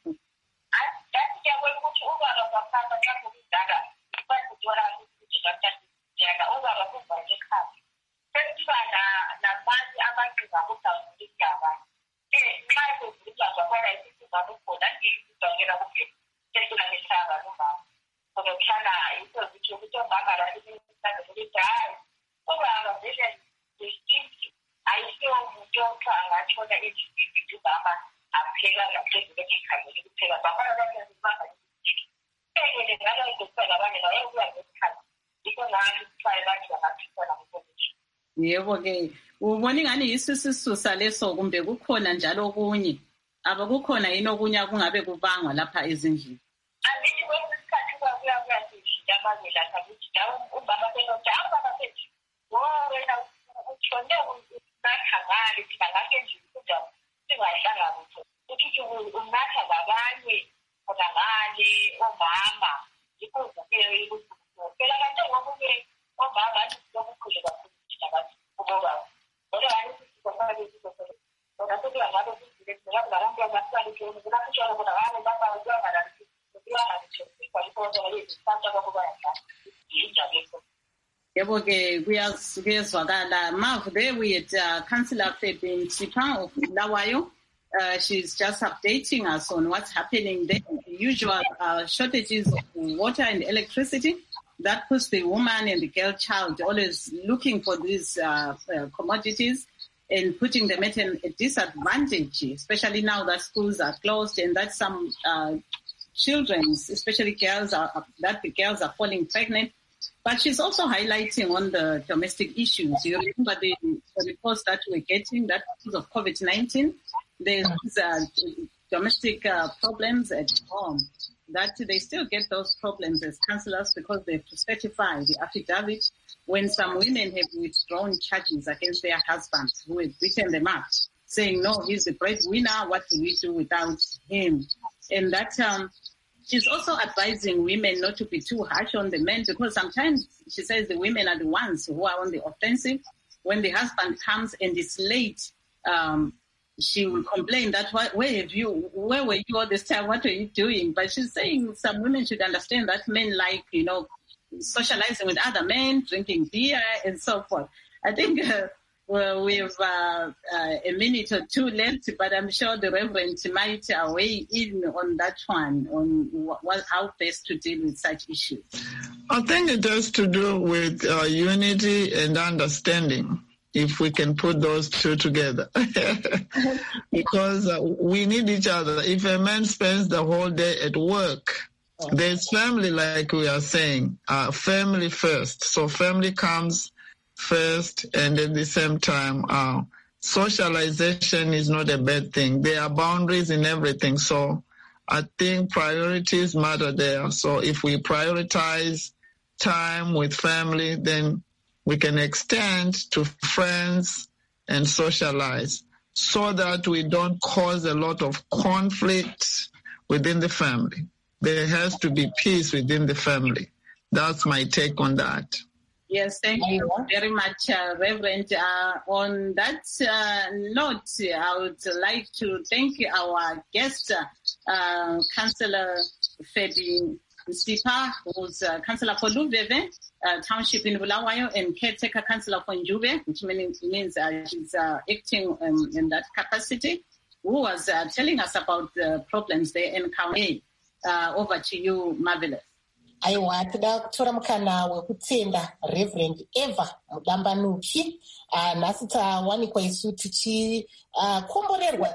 Asiya ukuthi ubaba bafana xa kudala bayithola ukuthi ngathatha ubaba kuvaje ekhaya. Sesibana namanye amaqhinga ukuthi indaba eh xa kuzokuba khona isizathu khona ngizibangela ukuthi sesona ngehlanga noma ngokuhlala into ukuthi ukuthi umama la isizathu ukuthi hayi ubaba vele isithi ayisiyo umuntu ongathola izinto ubaba apheka ngaphezulu kwekhaya ukupheka bafana abantu baba isithi ekele ngalo ikusela abanye naye uya ngesikhathi iko ngani kufaye bathi bangathikona ngokuthi. Yebo ke ubona ingani yisisisusa leso kumbe kukhona njalo okunye abakukhona yini okunye kungabe kubangwa lapha ezindlini. Angithi kwesikhathi kwakuya kuyasishila amazela ukuthi dawo ubaba benota ababa bethi wo wena utshone unathangale thina ngake nje ukuthi singahlanga lutho ukuthi unatha labanye khona ngale omama ikuzukele ukuthi phela kanti ngokuke omama lokukhule kakhulu abantu ngoba ngoba abantu sibona ukuthi bona kuya ngabe ukuthi ngoba abantu abasali ke ngoba kushona bona abantu baba ukubana kuya ngathi kwa ifonto leyo siphatha ngoba yinjalo. Yebo ke kuyazwakala. Mav, there we had uh, Councillor Febin Chipa of Lawayo. Uh, she's just updating us on what's happening there. The usual uh, shortages of water and electricity. that puts the woman and the girl child always looking for these uh, uh, commodities and putting them at an, a disadvantage, especially now that schools are closed and that some uh, children, especially girls, are that the girls are falling pregnant. But she's also highlighting on the domestic issues. You remember the, the reports that we're getting that because of COVID nineteen, there's uh, domestic uh, problems at home, that they still get those problems as counsellors because they have to certify the affidavit when some women have withdrawn charges against their husbands who have beaten them up, saying, no, he's the breadwinner, what do we do without him? And that um, she's also advising women not to be too harsh on the men because sometimes she says the women are the ones who are on the offensive. When the husband comes and it's late, um, she will complain that, where have you, where were you all this time? What are you doing? But she's saying some women should understand that men like, you know, socializing with other men, drinking beer and so forth. I think uh, well, we have uh, uh, a minute or two left, but I'm sure the Reverend might uh, weigh in on that one, on what, how best to deal with such issues. I think it has to do with uh, unity and understanding, if we can put those two together. Because uh, we need each other. If a man spends the whole day at work, there's family, like we are saying, uh, family first. So family comes first, and at the same time, uh, socialization is not a bad thing. There are boundaries in everything. So I think priorities matter there. So if we prioritize time with family, then we can extend to friends and socialize so that we don't cause a lot of conflict within the family. There has to be peace within the family. That's my take on that. Yes, thank you very much, uh, Reverend. Uh, on that uh, note, I would like to thank our guest, uh, Councillor Fedi Msipa, who's uh, Councillor for Luveve uh, Township in Bulawayo, and caretaker Councillor for Njube, which means, means uh, she's uh, acting um, in that capacity, who was uh, telling us about the problems they encounter. Uh, over to you, Marvelous. Aiwa, toda kutora mukana wekutenda Reverend Eva Mudambanuki. Uh, nasi tawanikwa isu tichi uh, komborerwa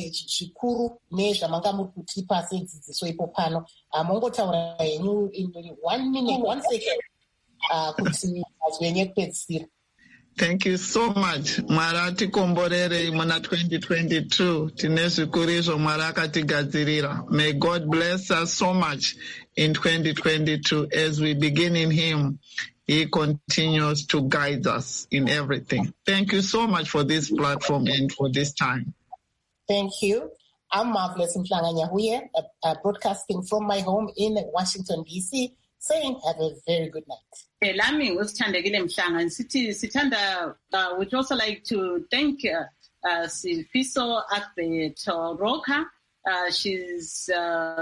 chikuru nezvamanga muri kutipa sedzidziso ipo pano. Uh, mongotaura henyu in one minute, one second, uh, kuti azvenye kupedzisira. Thank you so much. Mwari atikomborere muna twenty twenty-two. Tine zvikuru izvo Mwari akatigadzirira. May God bless us so much in twenty twenty-two. As we begin in Him, He continues to guide us in everything. Thank you so much for this platform and for this time. Thank you. I'm Marvelous Mhlanga-Nyahuye, uh, uh, broadcasting from my home in Washington, D C, saying have a very good night. Lami usithandekile Mhlanga sithi sithanda uh, would also like to thank uh, uh, Sifiso Akbe-Toroka. Uh, she's uh,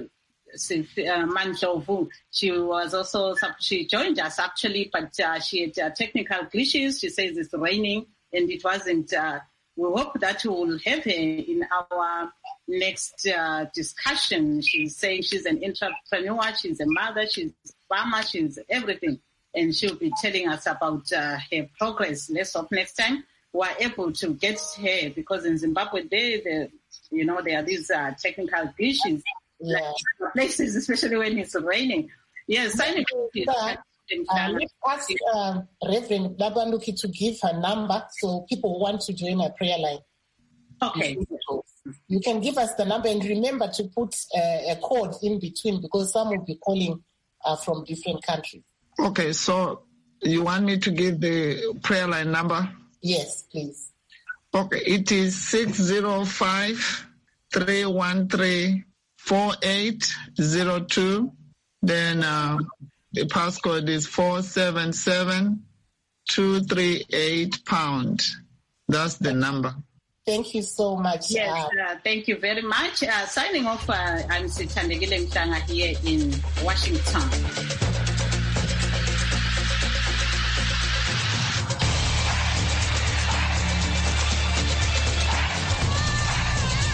uh, Mandlovu. She was also she joined us actually, but uh, she had uh, technical glitches. She says it's raining and it wasn't. Uh, we hope that we will have her in our next uh, discussion. She's saying she's an entrepreneur, she's a mother, she's a farmer, she's everything. And she'll be telling us about uh, her progress. Let's hope next time we're able to get her, because in Zimbabwe, they, they you know, there are these uh, technical glitches, yeah. Like places, especially when it's raining. Yes, yeah, uh, uh, let's ask uh, Reverend Dabanduki to give her number so people who want to join a prayer line. Okay. You can give us the number, and remember to put uh, a code in between, because some will be calling uh, from different countries. Okay, so you want me to give the prayer line number? Yes, please. Okay, it is six zero five, three one three, four eight zero two. Then uh, the passcode is four seven seven, two three eight pound. That's the number. Thank you so much. Yes, uh, thank you very much. Uh, signing off, uh, I'm Sithandegile Mhlanga here in Washington.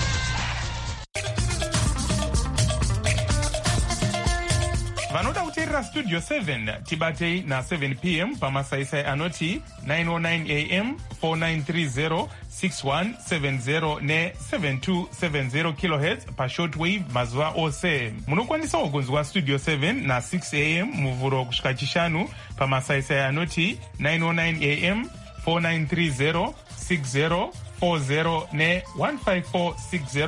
vanoda kuti kuteerera studio seven tibatei na seven p m pamasaisai anoti nine oh nine a m four nine three zero six one seven zero ne seven two seven zero kilohertz pashortwave mazuva ose. Munokwanisawo kunzwa studio seven na six a m muvhuro kusvika chishanu pamasaisai anoti nine oh nine a m four nine three zero six zero four zero ne one five four six zero